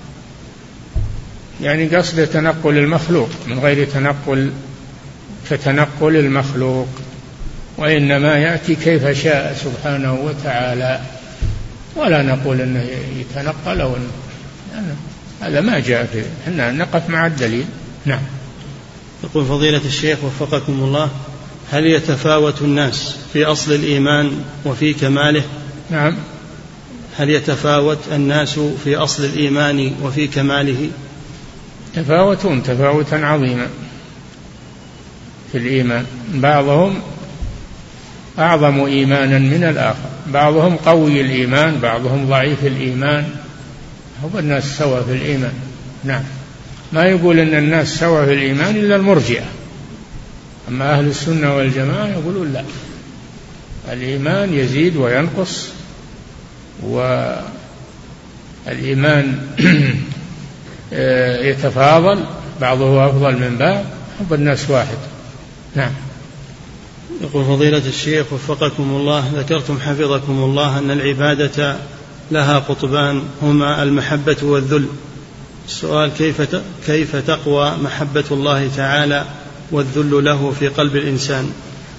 يعني قصد تنقل المخلوق من غير تنقل كتنقل المخلوق، وإنما يأتي كيف شاء سبحانه وتعالى، ولا نقول أنه يتنقل أو أنه هذا ما جاء فيه، إحنا نقف مع الدليل. نعم. يقول فضيلة الشيخ وفقكم الله: هل يتفاوت الناس في أصل الإيمان وفي كماله؟ نعم. هل يتفاوت الناس في أصل الإيمان وفي كماله؟ تفاوتون تفاوتا عظيما في الإيمان، بعضهم أعظم إيمانا من الآخر، بعضهم قوي الإيمان بعضهم ضعيف الإيمان، هم الناس سوا في الإيمان. نعم، ما يقول أن الناس سوا في الإيمان إلا المرجئة، أما أهل السنة والجماعة يقولون لا، الإيمان يزيد وينقص، والإيمان يتفاضل، بعضه أفضل من بعض، حب الناس واحد. نعم. يقول فضيلة الشيخ وفقكم الله، ذكرتم حفظكم الله أن العبادة لها قطبان هما المحبة والذل. السؤال كيف كيف تقوى محبة الله تعالى والذل له في قلب الإنسان؟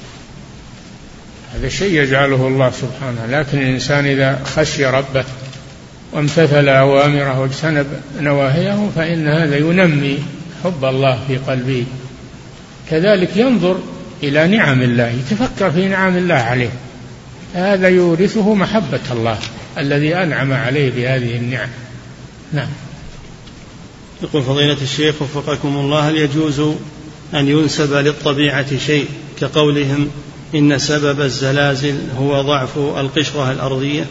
هذا شيء يجعله الله سبحانه، لكن الإنسان إذا خشي ربه وامتثل أوامره واجتنب نواهيه فإن هذا ينمي حب الله في قلبه. كذلك ينظر إلى نعم الله، يتفكر في نعم الله عليه، هذا يورثه محبة الله الذي أنعم عليه بهذه النعم. نعم. يقول فضيلة الشيخ وفقكم الله، هل يجوز أن ينسب للطبيعة شيء كقولهم إن سبب الزلازل هو ضعف القشرة الأرضية؟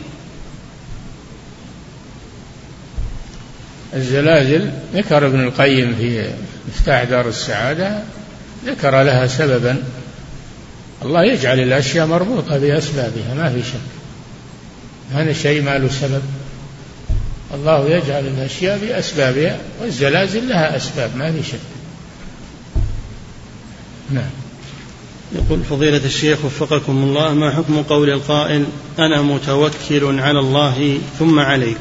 الزلازل ذكر ابن القيم في مفتاح دار السعادة، ذكر لها سببا، الله يجعل الأشياء مربوطة بأسبابها، ما في شك، هذا شيء ما له سبب، الله يجعل الأشياء بأسبابها، والزلازل لها أسباب ما في شك. نعم. يقول فضيلة الشيخ وفقكم الله، ما حكم قول القائل أنا متوكل على الله ثم عليك؟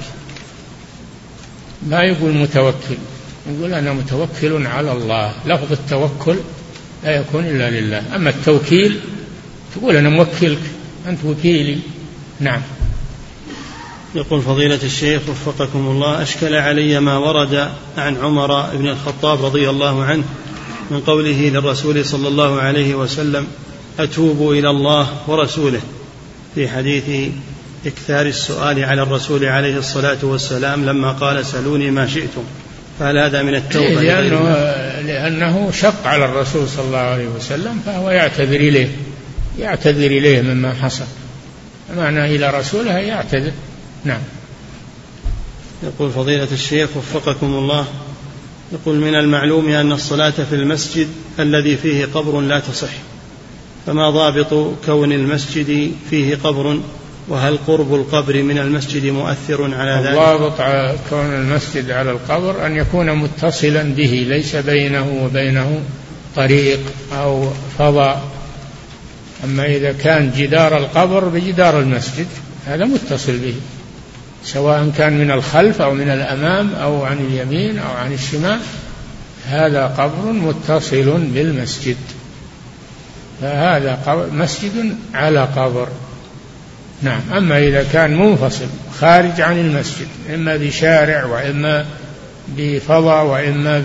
ما يقول متوكل، يقول أنا متوكل على الله، لفظ التوكل لا يكون إلا لله، أما التوكيل تقول أنا موكلك أنت وكيلي. نعم. يقول فضيلة الشيخ وفقكم الله، أشكل علي ما ورد عن عمر بن الخطاب رضي الله عنه من قوله للرسول صلى الله عليه وسلم أتوب إلى الله ورسوله في حديث إكثار السؤال على الرسول عليه الصلاة والسلام لما قال سلوني ما شئتم، فهل هذا من التوبة؟ لأنه, لأنه شق على الرسول صلى الله عليه وسلم، فهو يعتذر إليه يعتذر إليه مما حصل، معنى إلى رسوله يعتذر. نعم. يقول فضيلة الشيخ وفقكم الله، يقول من المعلوم أن الصلاة في المسجد الذي فيه قبر لا تصح، فما ضابط كون المسجد فيه قبر، وهل قرب القبر من المسجد مؤثر على ذلك؟ ضابط كون المسجد على القبر أن يكون متصلا به، ليس بينه وبينه طريق أو فضاء، أما إذا كان جدار القبر بجدار المسجد هذا متصل به، سواء كان من الخلف أو من الأمام أو عن اليمين أو عن الشمال، هذا قبر متصل بالمسجد، فهذا مسجد على قبر. نعم. أما إذا كان منفصل خارج عن المسجد، إما بشارع وإما بفضاء وإما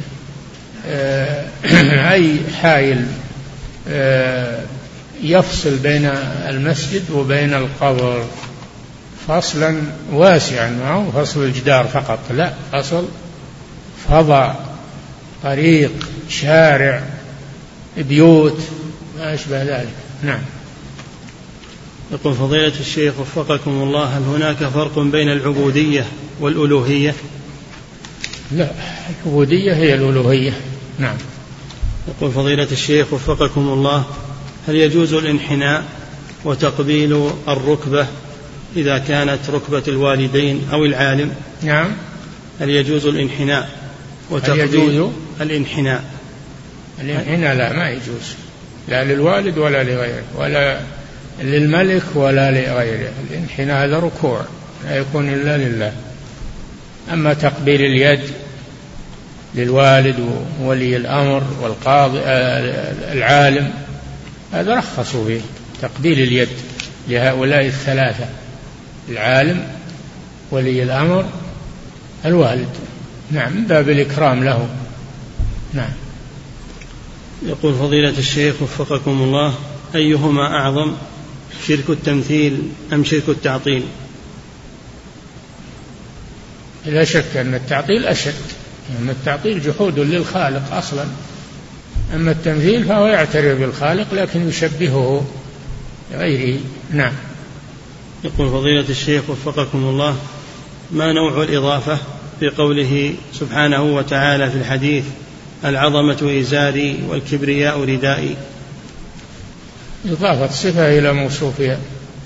بأي حائل يفصل بين المسجد وبين القبر فصلا واسعا، ما هو فصل الجدار فقط، لا، فصل فضاء، طريق، شارع، بيوت، ما أشبه ذلك. نعم. يقول فضيلة الشيخ وفقكم الله، هل هناك فرق بين العبودية والألوهية؟ لا، العبودية هي الألوهية. نعم. يقول فضيلة الشيخ وفقكم الله، هل يجوز الانحناء وتقبيل الركبة إذا كانت ركبة الوالدين أو العالم؟ نعم. هل يجوز الانحناء وتقبيل الانحناء؟ الانحناء لا، ما يجوز، لا للوالد ولا لغيره، ولا للملك ولا لغيره، الانحناء هذا ركوع لا يكون إلا لله. أما تقبيل اليد للوالد وولي الأمر والقاضي العالم هذا رخصوا فيه، تقبيل اليد لهؤلاء الثلاثة، العالم ولي الأمر الوالد، نعم، من باب الإكرام له. نعم. يقول فضيلة الشيخ وفقكم الله، أيهما أعظم، شرك التمثيل أم شرك التعطيل؟ لا شك أن التعطيل أشد، أن التعطيل جحود للخالق أصلا، أما التمثيل فهو يعترف بالخالق لكن يشبهه غيره. نعم. يقول فضيلة الشيخ وفقكم الله: ما نوع الإضافة في قوله سبحانه وتعالى في الحديث: العظمة إزاري والكبرياء ردائي؟ إضافة صفة إلى موصوفها،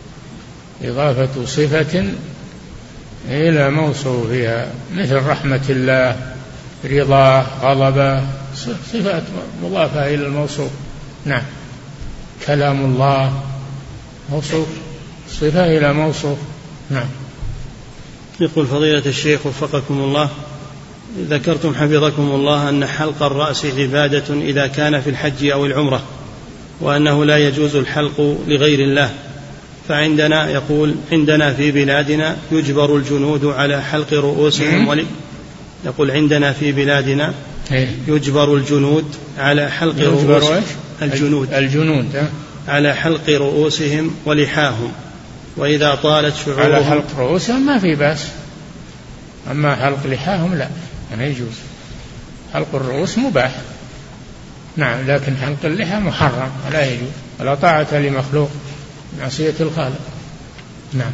إضافة صفة إلى موصوفها، مثل رحمة الله، رضاه، غضبه، صفات مضافة إلى الموصوف. نعم. كلام الله موصوف، صفة إلى موصوف. نعم. يقول فضيلة الشيخ وفقكم الله: ذكرتم حفظكم الله أن حلق الرأس عبادة إذا كان في الحج أو العمرة، وأنه لا يجوز الحلق لغير الله، فعندنا يقول عندنا في بلادنا يجبر الجنود على حلق رؤوسهم ولي يقول عندنا في بلادنا يجبر الجنود على حلق رؤوسهم الجنود الجنود على حلق رؤوسهم ولحاهم، وإذا طالت شعورهم على حلق رؤوسهم ما في بأس، أما حلق لحاهم لا، ما يجوز. حلق الرؤوس مباح، نعم، لكن حلق اللحى محرم لا يجوز، ولا طاعة لمخلوق معصية الخالق. نعم.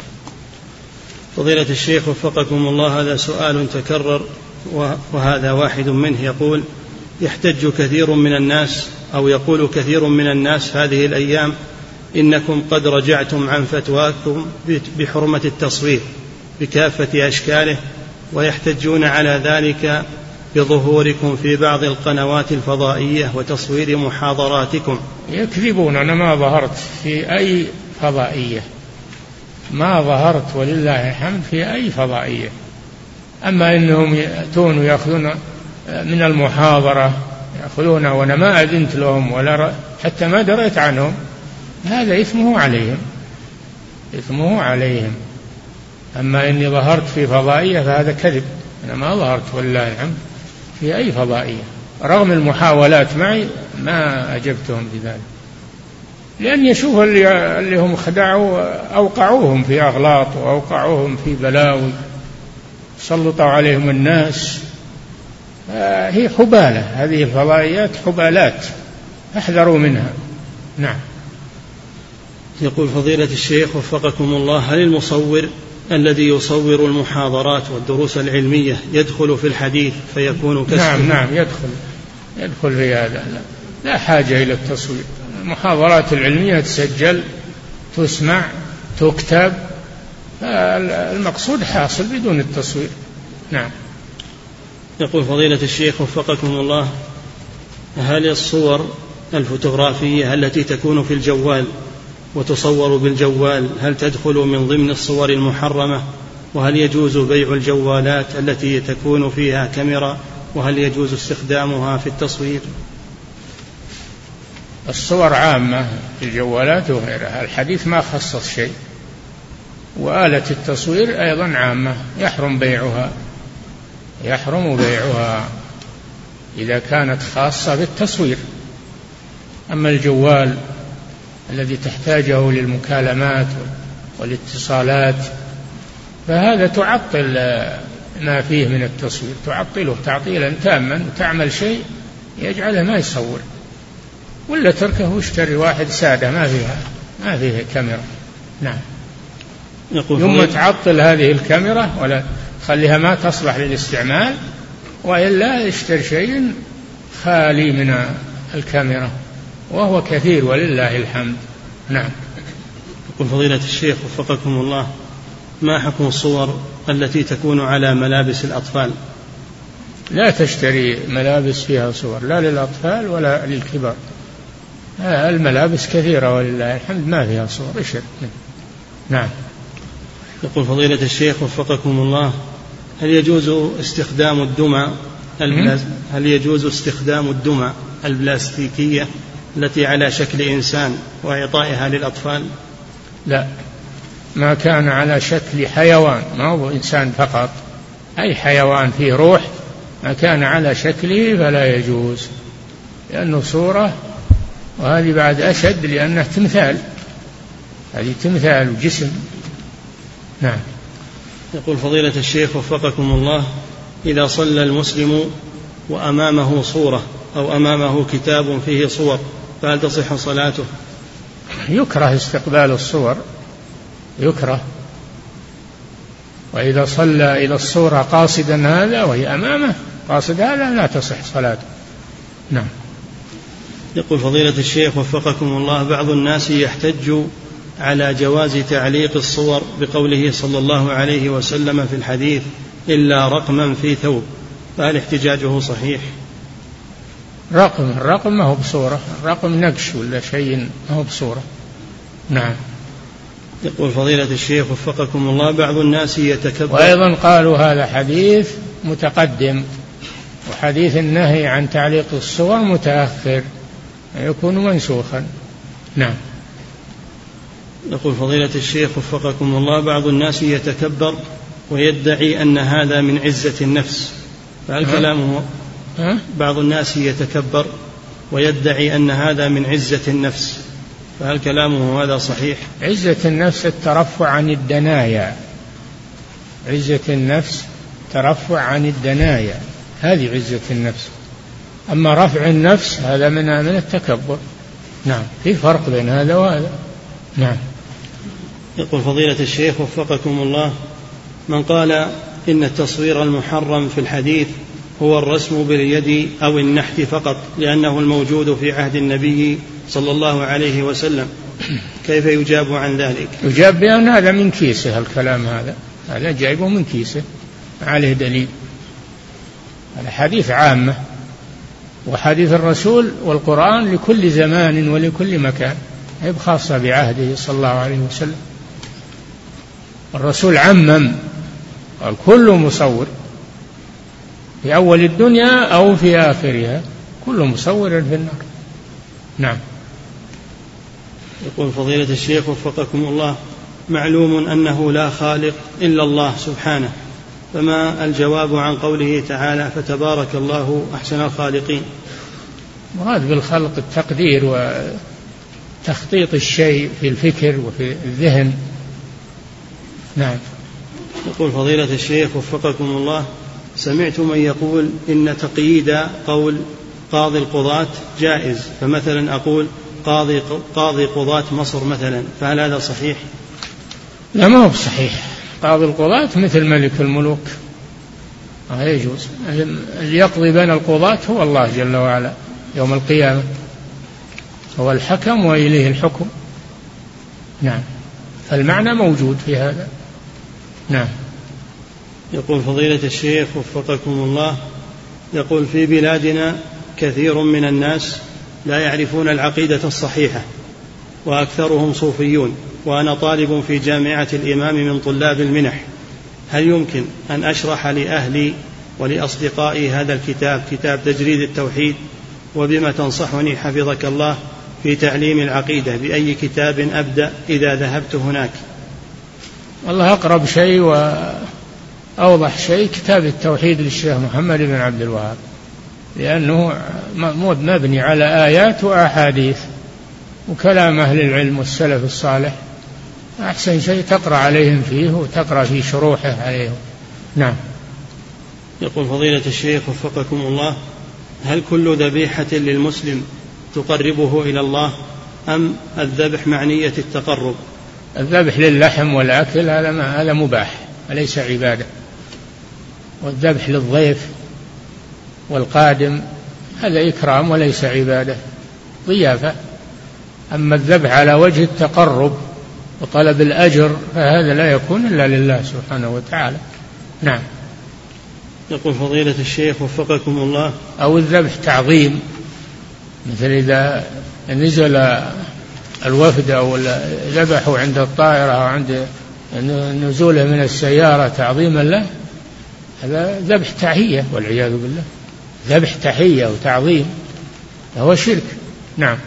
فضيلة الشيخ وفقكم الله، هذا سؤال تكرر وهذا واحد منه. يقول: يحتج كثير من الناس أو يقول كثير من الناس هذه الأيام إنكم قد رجعتم عن فتواكم بحرمة التصوير بكافة أشكاله، ويحتجون على ذلك بظهوركم في بعض القنوات الفضائية وتصوير محاضراتكم. يكذبون، أنا ما ظهرت في أي فضائية، ما ظهرت ولله الحمد في أي فضائية. أما إنهم يأتون ويأخذون من المحاضرة يأخذون وأنا ما أذنت لهم ولا حتى ما دريت عنهم، هذا إثمه عليهم، إثمه عليهم. أما إني ظهرت في فضائية فهذا كذب، أنا ما ظهرت ولله الحمد في أي فضائية، رغم المحاولات معي ما أجبتهم بذلك، لأن يشوف اللي, اللي هم خدعوا أوقعوهم في أغلاط وأوقعوهم في بلاوي، سلطوا عليهم الناس. هي حبالة، هذه الفضائيات حبالات، احذروا منها. نعم. يقول فضيلة الشيخ وفقكم الله: هل المصور الذي يصور المحاضرات والدروس العلمية يدخل في الحديث فيكون كسبا؟ نعم نعم يدخل يدخل في هذا، لا, لا حاجة إلى التصوير. المحاضرات العلمية تسجل، تسمع، تكتب، المقصود حاصل بدون التصوير. نعم. يقول فضيلة الشيخ وفقكم الله: هل الصور الفوتوغرافية التي تكون في الجوال وتصور بالجوال هل تدخل من ضمن الصور المحرمة؟ وهل يجوز بيع الجوالات التي تكون فيها كاميرا؟ وهل يجوز استخدامها في التصوير؟ الصور عامة في الجوالات وغيرها، الحديث ما خصص شيء. وآلة التصوير أيضا عامة، يحرم بيعها، يحرم بيعها إذا كانت خاصة بالتصوير. أما الجوال الذي تحتاجه للمكالمات والاتصالات فهذا تعطل ما فيه من التصوير، تعطله تعطيلا تاما، وتعمل شيء يجعله ما يصور، ولا تركه واشتري واحد سادة ما فيها ما فيها كاميرا. نعم. ثم تعطل هذه الكاميرا ولا خليها ما تصلح للاستعمال، وإلا يشتري شيء خالي من الكاميرا، وهو كثير ولله الحمد. نعم. يقول فضيلة الشيخ وفقكم الله: ما حكم الصور التي تكون على ملابس الأطفال؟ لا تشتري ملابس فيها صور، لا للأطفال ولا للكبار. الملابس كثيرة ولله الحمد ما فيها صور، اشتري. نعم. يقول فضيلة الشيخ وفقكم الله: هل يجوز استخدام الدمى البلاس... هل يجوز استخدام الدمى البلاستيكية التي على شكل إنسان وإعطائها للأطفال؟ لا، ما كان على شكل حيوان، ما هو إنسان فقط، أي حيوان فيه روح ما كان على شكله فلا يجوز، لأنه صورة، وهذه بعد أشد لأنه تمثال، هذه تمثال وجسم. نعم. يقول فضيلة الشيخ وفقكم الله: إذا صلى المسلم وأمامه صورة أو أمامه كتاب فيه صور فهل تصح صلاته؟ يكره استقبال الصور، يكره. وإذا صلى إلى الصورة قاصدا هذا وهي أمامه قاصد هذا لا تصح صلاته. نعم. يقول فضيلة الشيخ وفقكم الله، بعض الناس يحتج على جواز تعليق الصور بقوله صلى الله عليه وسلم في الحديث إلا رقما في ثوب، فهل احتجاجه صحيح؟ رقم الرقم ما هو بصورة، الرقم نقش ولا شيء ما هو بصورة. نعم. يقول فضيلة الشيخ وفقكم الله، بعض الناس يتكبر. وأيضا قالوا هذا حديث متقدم، وحديث النهي عن تعليق الصور متأخر يكون منسوخا. نعم. يقول فضيلة الشيخ وفقكم الله، بعض الناس يتكبر ويدعي أن هذا من عزة النفس، فهل كلامه ها؟ بعض الناس يتكبر ويدعي أن هذا من عزة النفس، فهل كلامه هذا صحيح؟ عزة النفس الترفع عن الدنايا، عزة النفس ترفع عن الدنايا، هذه عزة النفس. أما رفع النفس هذا من من التكبر. نعم، في فرق بين هذا وهذا. نعم. يقول فضيلة الشيخ وفقكم الله، من قال إن التصوير المحرم في الحديث هو الرسم باليد أو النحت فقط لأنه الموجود في عهد النبي صلى الله عليه وسلم، كيف يجاب عن ذلك؟ يجاب بأن هذا من كيسه، الكلام هذا هذا جايبه من كيسه، عليه دليل. الحديث عامة، وحديث الرسول والقرآن لكل زمان ولكل مكان، هي خاصة بعهده صلى الله عليه وسلم. الرسول عمم قال كل مصور في أول الدنيا أو في آخرها كل مصور في النار. نعم. يقول فضيلة الشيخ وفقكم الله، معلوم أنه لا خالق إلا الله سبحانه، فما الجواب عن قوله تعالى فتبارك الله أحسن الخالقين؟ مراد بالخلق التقدير وتخطيط الشيء في الفكر وفي الذهن. نعم. يقول فضيلة الشيخ وفقكم الله، سمعت من يقول إن تقييد قول قاضي القضاة جائز، فمثلا أقول قاضي قاضي قضاة مصر مثلا، فهل هذا صحيح؟ لا، ما هو صحيح. قاضي القضاة مثل ملك الملوك، ما يجوز. اللي يقضي بين القضاة هو الله جل وعلا يوم القيامة، هو الحكم وإليه الحكم. نعم، فالمعنى موجود في هذا. نعم. يقول فضيلة الشيخ وفقكم الله، يقول في بلادنا كثير من الناس لا يعرفون العقيدة الصحيحة وأكثرهم صوفيون، وأنا طالب في جامعة الإمام من طلاب المنح، هل يمكن أن أشرح لأهلي ولأصدقائي هذا الكتاب، كتاب تجريد التوحيد، وبما تنصحني حفظك الله في تعليم العقيدة، بأي كتاب أبدأ إذا ذهبت هناك؟ والله أقرب شيء وأوضح شيء كتاب التوحيد للشيخ محمد بن عبد الوهاب، لأنه مبني على آيات وأحاديث وكلام أهل العلم والسلف الصالح، أحسن شيء تقرأ عليهم فيه وتقرأ في شروحه عليهم. نعم. يقول فضيلة الشيخ وفقكم الله، هل كل ذبيحة للمسلم تقربه إلى الله، أم الذبح مع نية التقرب؟ الذبح للحم والأكل هذا ما هذا مباح وليس عبادة، والذبح للضيف والقادم هذا إكرام وليس عبادة، ضيافة. أما الذبح على وجه التقرب وطلب الأجر فهذا لا يكون إلا لله سبحانه وتعالى. نعم. يقول فضيلة الشيخ وفقكم الله، أو الذبح تعظيم، مثل إذا نزل الوفد أو ذبحوا عند الطائرة أو عند نزوله من السيارة تعظيما له، هذا ذبح تحية والعياذ بالله، ذبح تحية وتعظيم فهو شرك. نعم.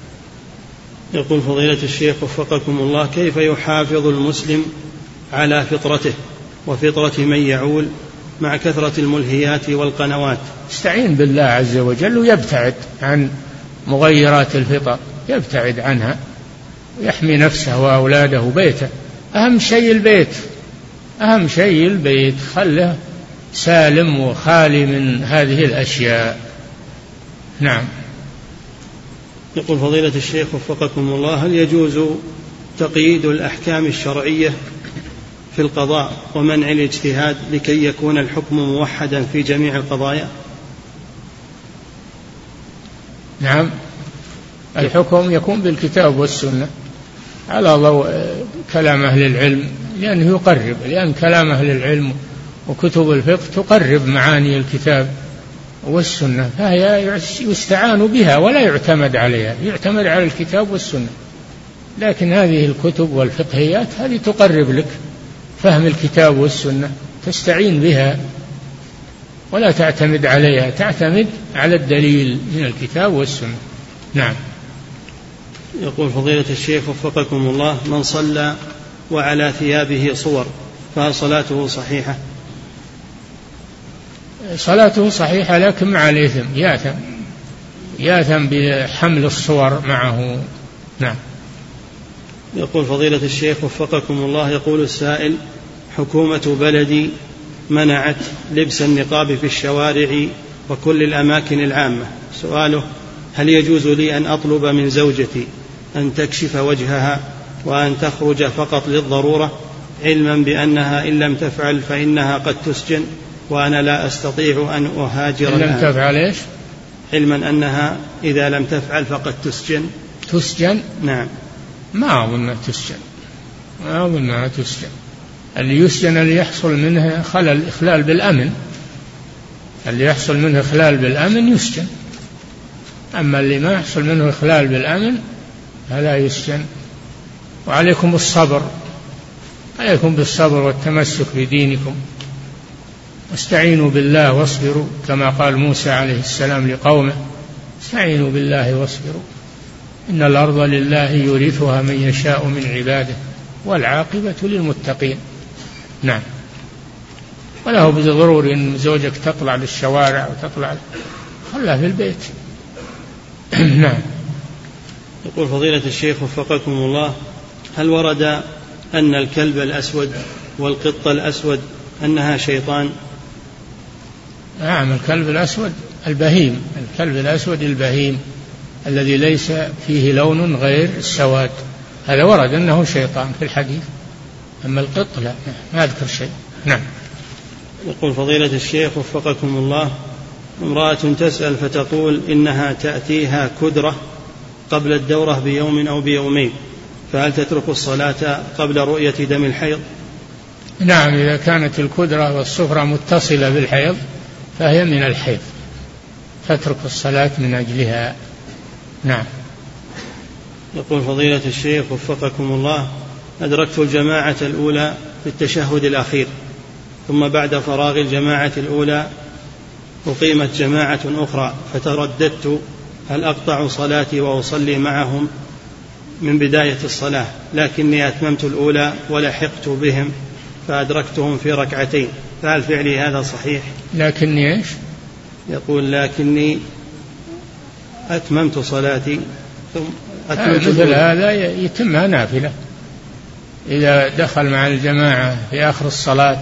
يقول فضيلة الشيخ وفقكم الله، كيف يحافظ المسلم على فطرته وفطرة من يعول مع كثرة الملهيات والقنوات؟ استعين بالله عز وجل ويبتعد عن مغيرات الفطر، يبتعد عنها، يحمي نفسه وأولاده وبيته. أهم شيء البيت، أهم شيء البيت، خله سالم وخالي من هذه الأشياء. نعم. يقول فضيلة الشيخ وفقكم الله: هل يجوز تقييد الأحكام الشرعية في القضاء ومنع الاجتهاد لكي يكون الحكم موحدا في جميع القضايا؟ نعم، الحكم يكون بالكتاب والسنة على ضوء كلام أهل العلم، لأنه يقرب، لأن كلام أهل العلم وكتب الفقه تقرب معاني الكتاب والسنة، فهي يستعان بها ولا يعتمد عليها، يعتمد على الكتاب والسنة. لكن هذه الكتب والفقهيات هذه تقرب لك فهم الكتاب والسنة، تستعين بها ولا تعتمد عليها، تعتمد على الدليل من الكتاب والسنة. نعم. يقول فضيلة الشيخ وفقكم الله: من صلى وعلى ثيابه صور فهل صلاته صحيحة؟ صلاته صحيحة، لكن مع الإثم، يأثم يأثم بحمل الصور معه. نعم. يقول فضيلة الشيخ وفقكم الله: يقول السائل: حكومة بلدي منعت لبس النقاب في الشوارع وكل الأماكن العامة. سؤاله: هل يجوز لي أن أطلب من زوجتي أن تكشف وجهها وأن تخرج فقط للضرورة، علما بأنها إن لم تفعل فإنها قد تسجن وأنا لا أستطيع أن أهاجر إن لم تفعل إيش؟ علما أنها إذا لم تفعل فقد تسجن. تسجن؟ نعم. ما أظنها تسجن، ما أظنها تسجن. اللي يسجن اللي يحصل منه خلل إخلال بالأمن، اللي يحصل منه إخلال بالأمن يسجن، أما اللي ما يحصل منه إخلال بالأمن فلا يسجن. وعليكم الصبر، عليكم بالصبر والتمسك بدينكم، واستعينوا بالله واصبروا، كما قال موسى عليه السلام لقومه: استعينوا بالله واصبروا إن الأرض لله يورثها من يشاء من عباده والعاقبة للمتقين. نعم. وله بالضروري أن زوجك تطلع للشوارع وتطلع، خلها في البيت. نعم. يقول فضيلة الشيخ وفقكم الله: هل ورد أن الكلب الأسود والقط الأسود أنها شيطان؟ نعم، الكلب الأسود البهيم، الكلب الأسود البهيم الذي ليس فيه لون غير السواد، هذا ورد أنه شيطان في الحديث، أما القط لا، ما أذكر شيء. نعم. يقول فضيلة الشيخ وفقكم الله: امرأة تسأل فتقول إنها تأتيها كدرة قبل الدورة بيوم أو بيومين، فهل تترك الصلاة قبل رؤية دم الحيض؟ نعم، إذا كانت الكدرة والصفرة متصلة بالحيض فهي من الحيض، تترك الصلاة من أجلها. نعم. يقول فضيلة الشيخ وفقكم الله: أدركت الجماعة الأولى في التشهد الأخير، ثم بعد فراغ الجماعة الأولى أقيمت جماعة أخرى، فترددت هل أقطع صلاتي وأصلي معهم من بداية الصلاة، لكني أتممت الأولى ولحقت بهم فأدركتهم في ركعتين، فهل فعلي هذا صحيح؟ لكني إيش؟ يقول لكني أتممت صلاتي ثم أتممت مثل هذا يتمها نافلة، إذا دخل مع الجماعة في آخر الصلاة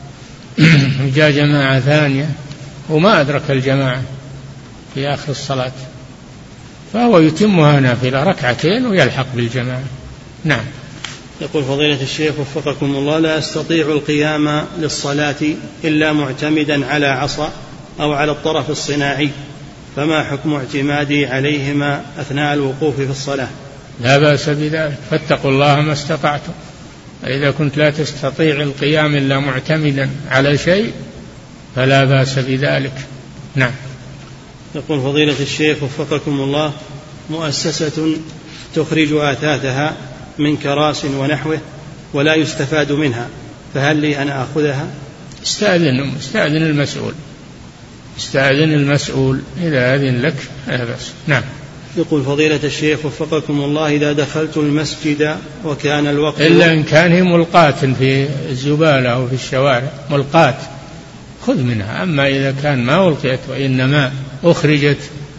وجاء جماعة ثانية وما أدرك الجماعة في آخر الصلاة فهو يتمها نافلة ركعتين ويلحق بالجماعة. نعم. يقول فضيلة الشيخ وفقكم الله: لا أستطيع القيام للصلاة إلا معتمدا على عصا أو على الطرف الصناعي، فما حكم اعتمادي عليهما أثناء الوقوف في الصلاة؟ لا بأس بذلك، فاتقوا الله ما استطعتم، إذا كنت لا تستطيع القيام إلا معتمدا على شيء فلا بأس بذلك. نعم. يقول فضيلة الشيخ وفقكم الله: مؤسسة تخرج آثاثها من كراس ونحوه ولا يستفاد منها، فهل لي أن أخذها؟ استأذن استأذن المسؤول استأذن المسؤول إذا أذن لك لا بأس. نعم. يقول فضيلة الشيخ وفقكم الله: إذا دخلت المسجد وكان الوقت إلا إن كان هي ملقاة في الزبالة أو في الشوارع، ملقاة خذ منها، أما إذا كان ما ألقيت وإنما أخرجت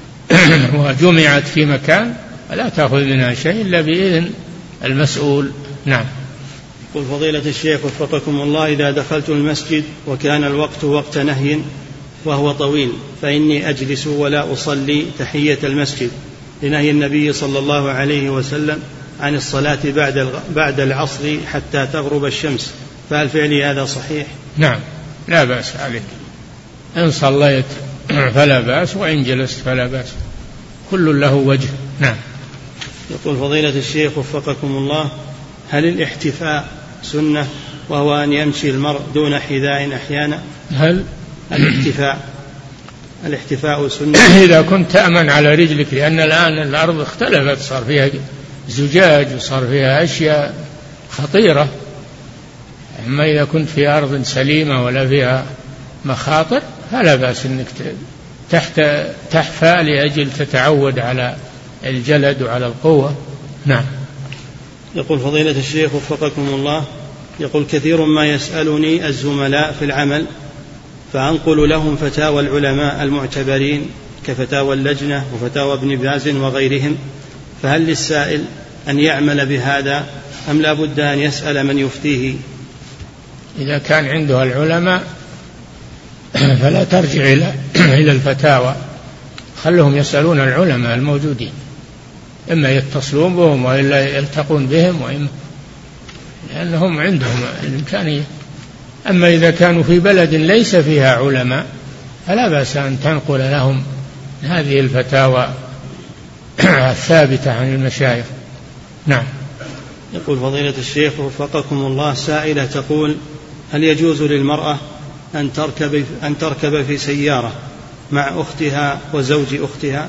وجمعت في مكان فلا تأخذ منها شيء إلا بإذن المسؤول. نعم. يقول فضيلة الشيخ وفقكم الله: إذا دخلت المسجد وكان الوقت وقت نهي وهو طويل، فإني أجلس ولا أصلي تحية المسجد، لنهي النبي صلى الله عليه وسلم عن الصلاة بعد بعد العصر حتى تغرب الشمس، فهل فعلي هذا صحيح؟ نعم لا بأس عليك، إن صليت فلا بأس وإن جلست فلا بأس، كل له وجه. نعم. يقول فضيلة الشيخ وفقكم الله: هل الاحتفاء سنة وهو أن يمشي المرء دون حذاء أحيانا؟ هل الاحتفاء الاحتفاء سنة إذا كنت تأمن على رجلك، لأن الآن الأرض اختلفت، صار فيها زجاج وصار فيها أشياء خطيرة. أما إذا كنت في أرض سليمة ولا فيها مخاطر فلا بأس أنك تحت تحفى لأجل تتعود على الجلد وعلى القوة. نعم. يقول فضيلة الشيخ وفقكم الله: يقول كثير ما يسألني الزملاء في العمل فأنقل لهم فتاوى العلماء المعتبرين كفتاوى اللجنة وفتاوى ابن باز وغيرهم، فهل للسائل أن يعمل بهذا أم لا بد أن يسأل من يفتيه؟ إذا كان عنده العلماء فلا ترجع إلى إلى الفتاوى، خلهم يسألون العلماء الموجودين، إما يتصلون بهم وإلا يلتقون بهم، وإما لأنهم عندهم الإمكانية. أما إذا كانوا في بلد ليس فيها علماء فلا بأس أن تنقل لهم هذه الفتاوى الثابتة عن المشايخ. نعم. يقول فضيلة الشيخ وفقكم الله: سائلة تقول: هل يجوز للمرأة أن تركب أن تركب في سيارة مع أختها وزوج أختها؟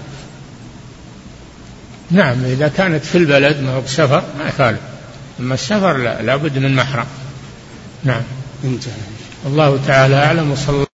نعم، إذا كانت في البلد ما هو بسفر ما يخالف، أما السفر لا، لابد من محرم. نعم. انتهى. الله تعالى أعلم. وصلى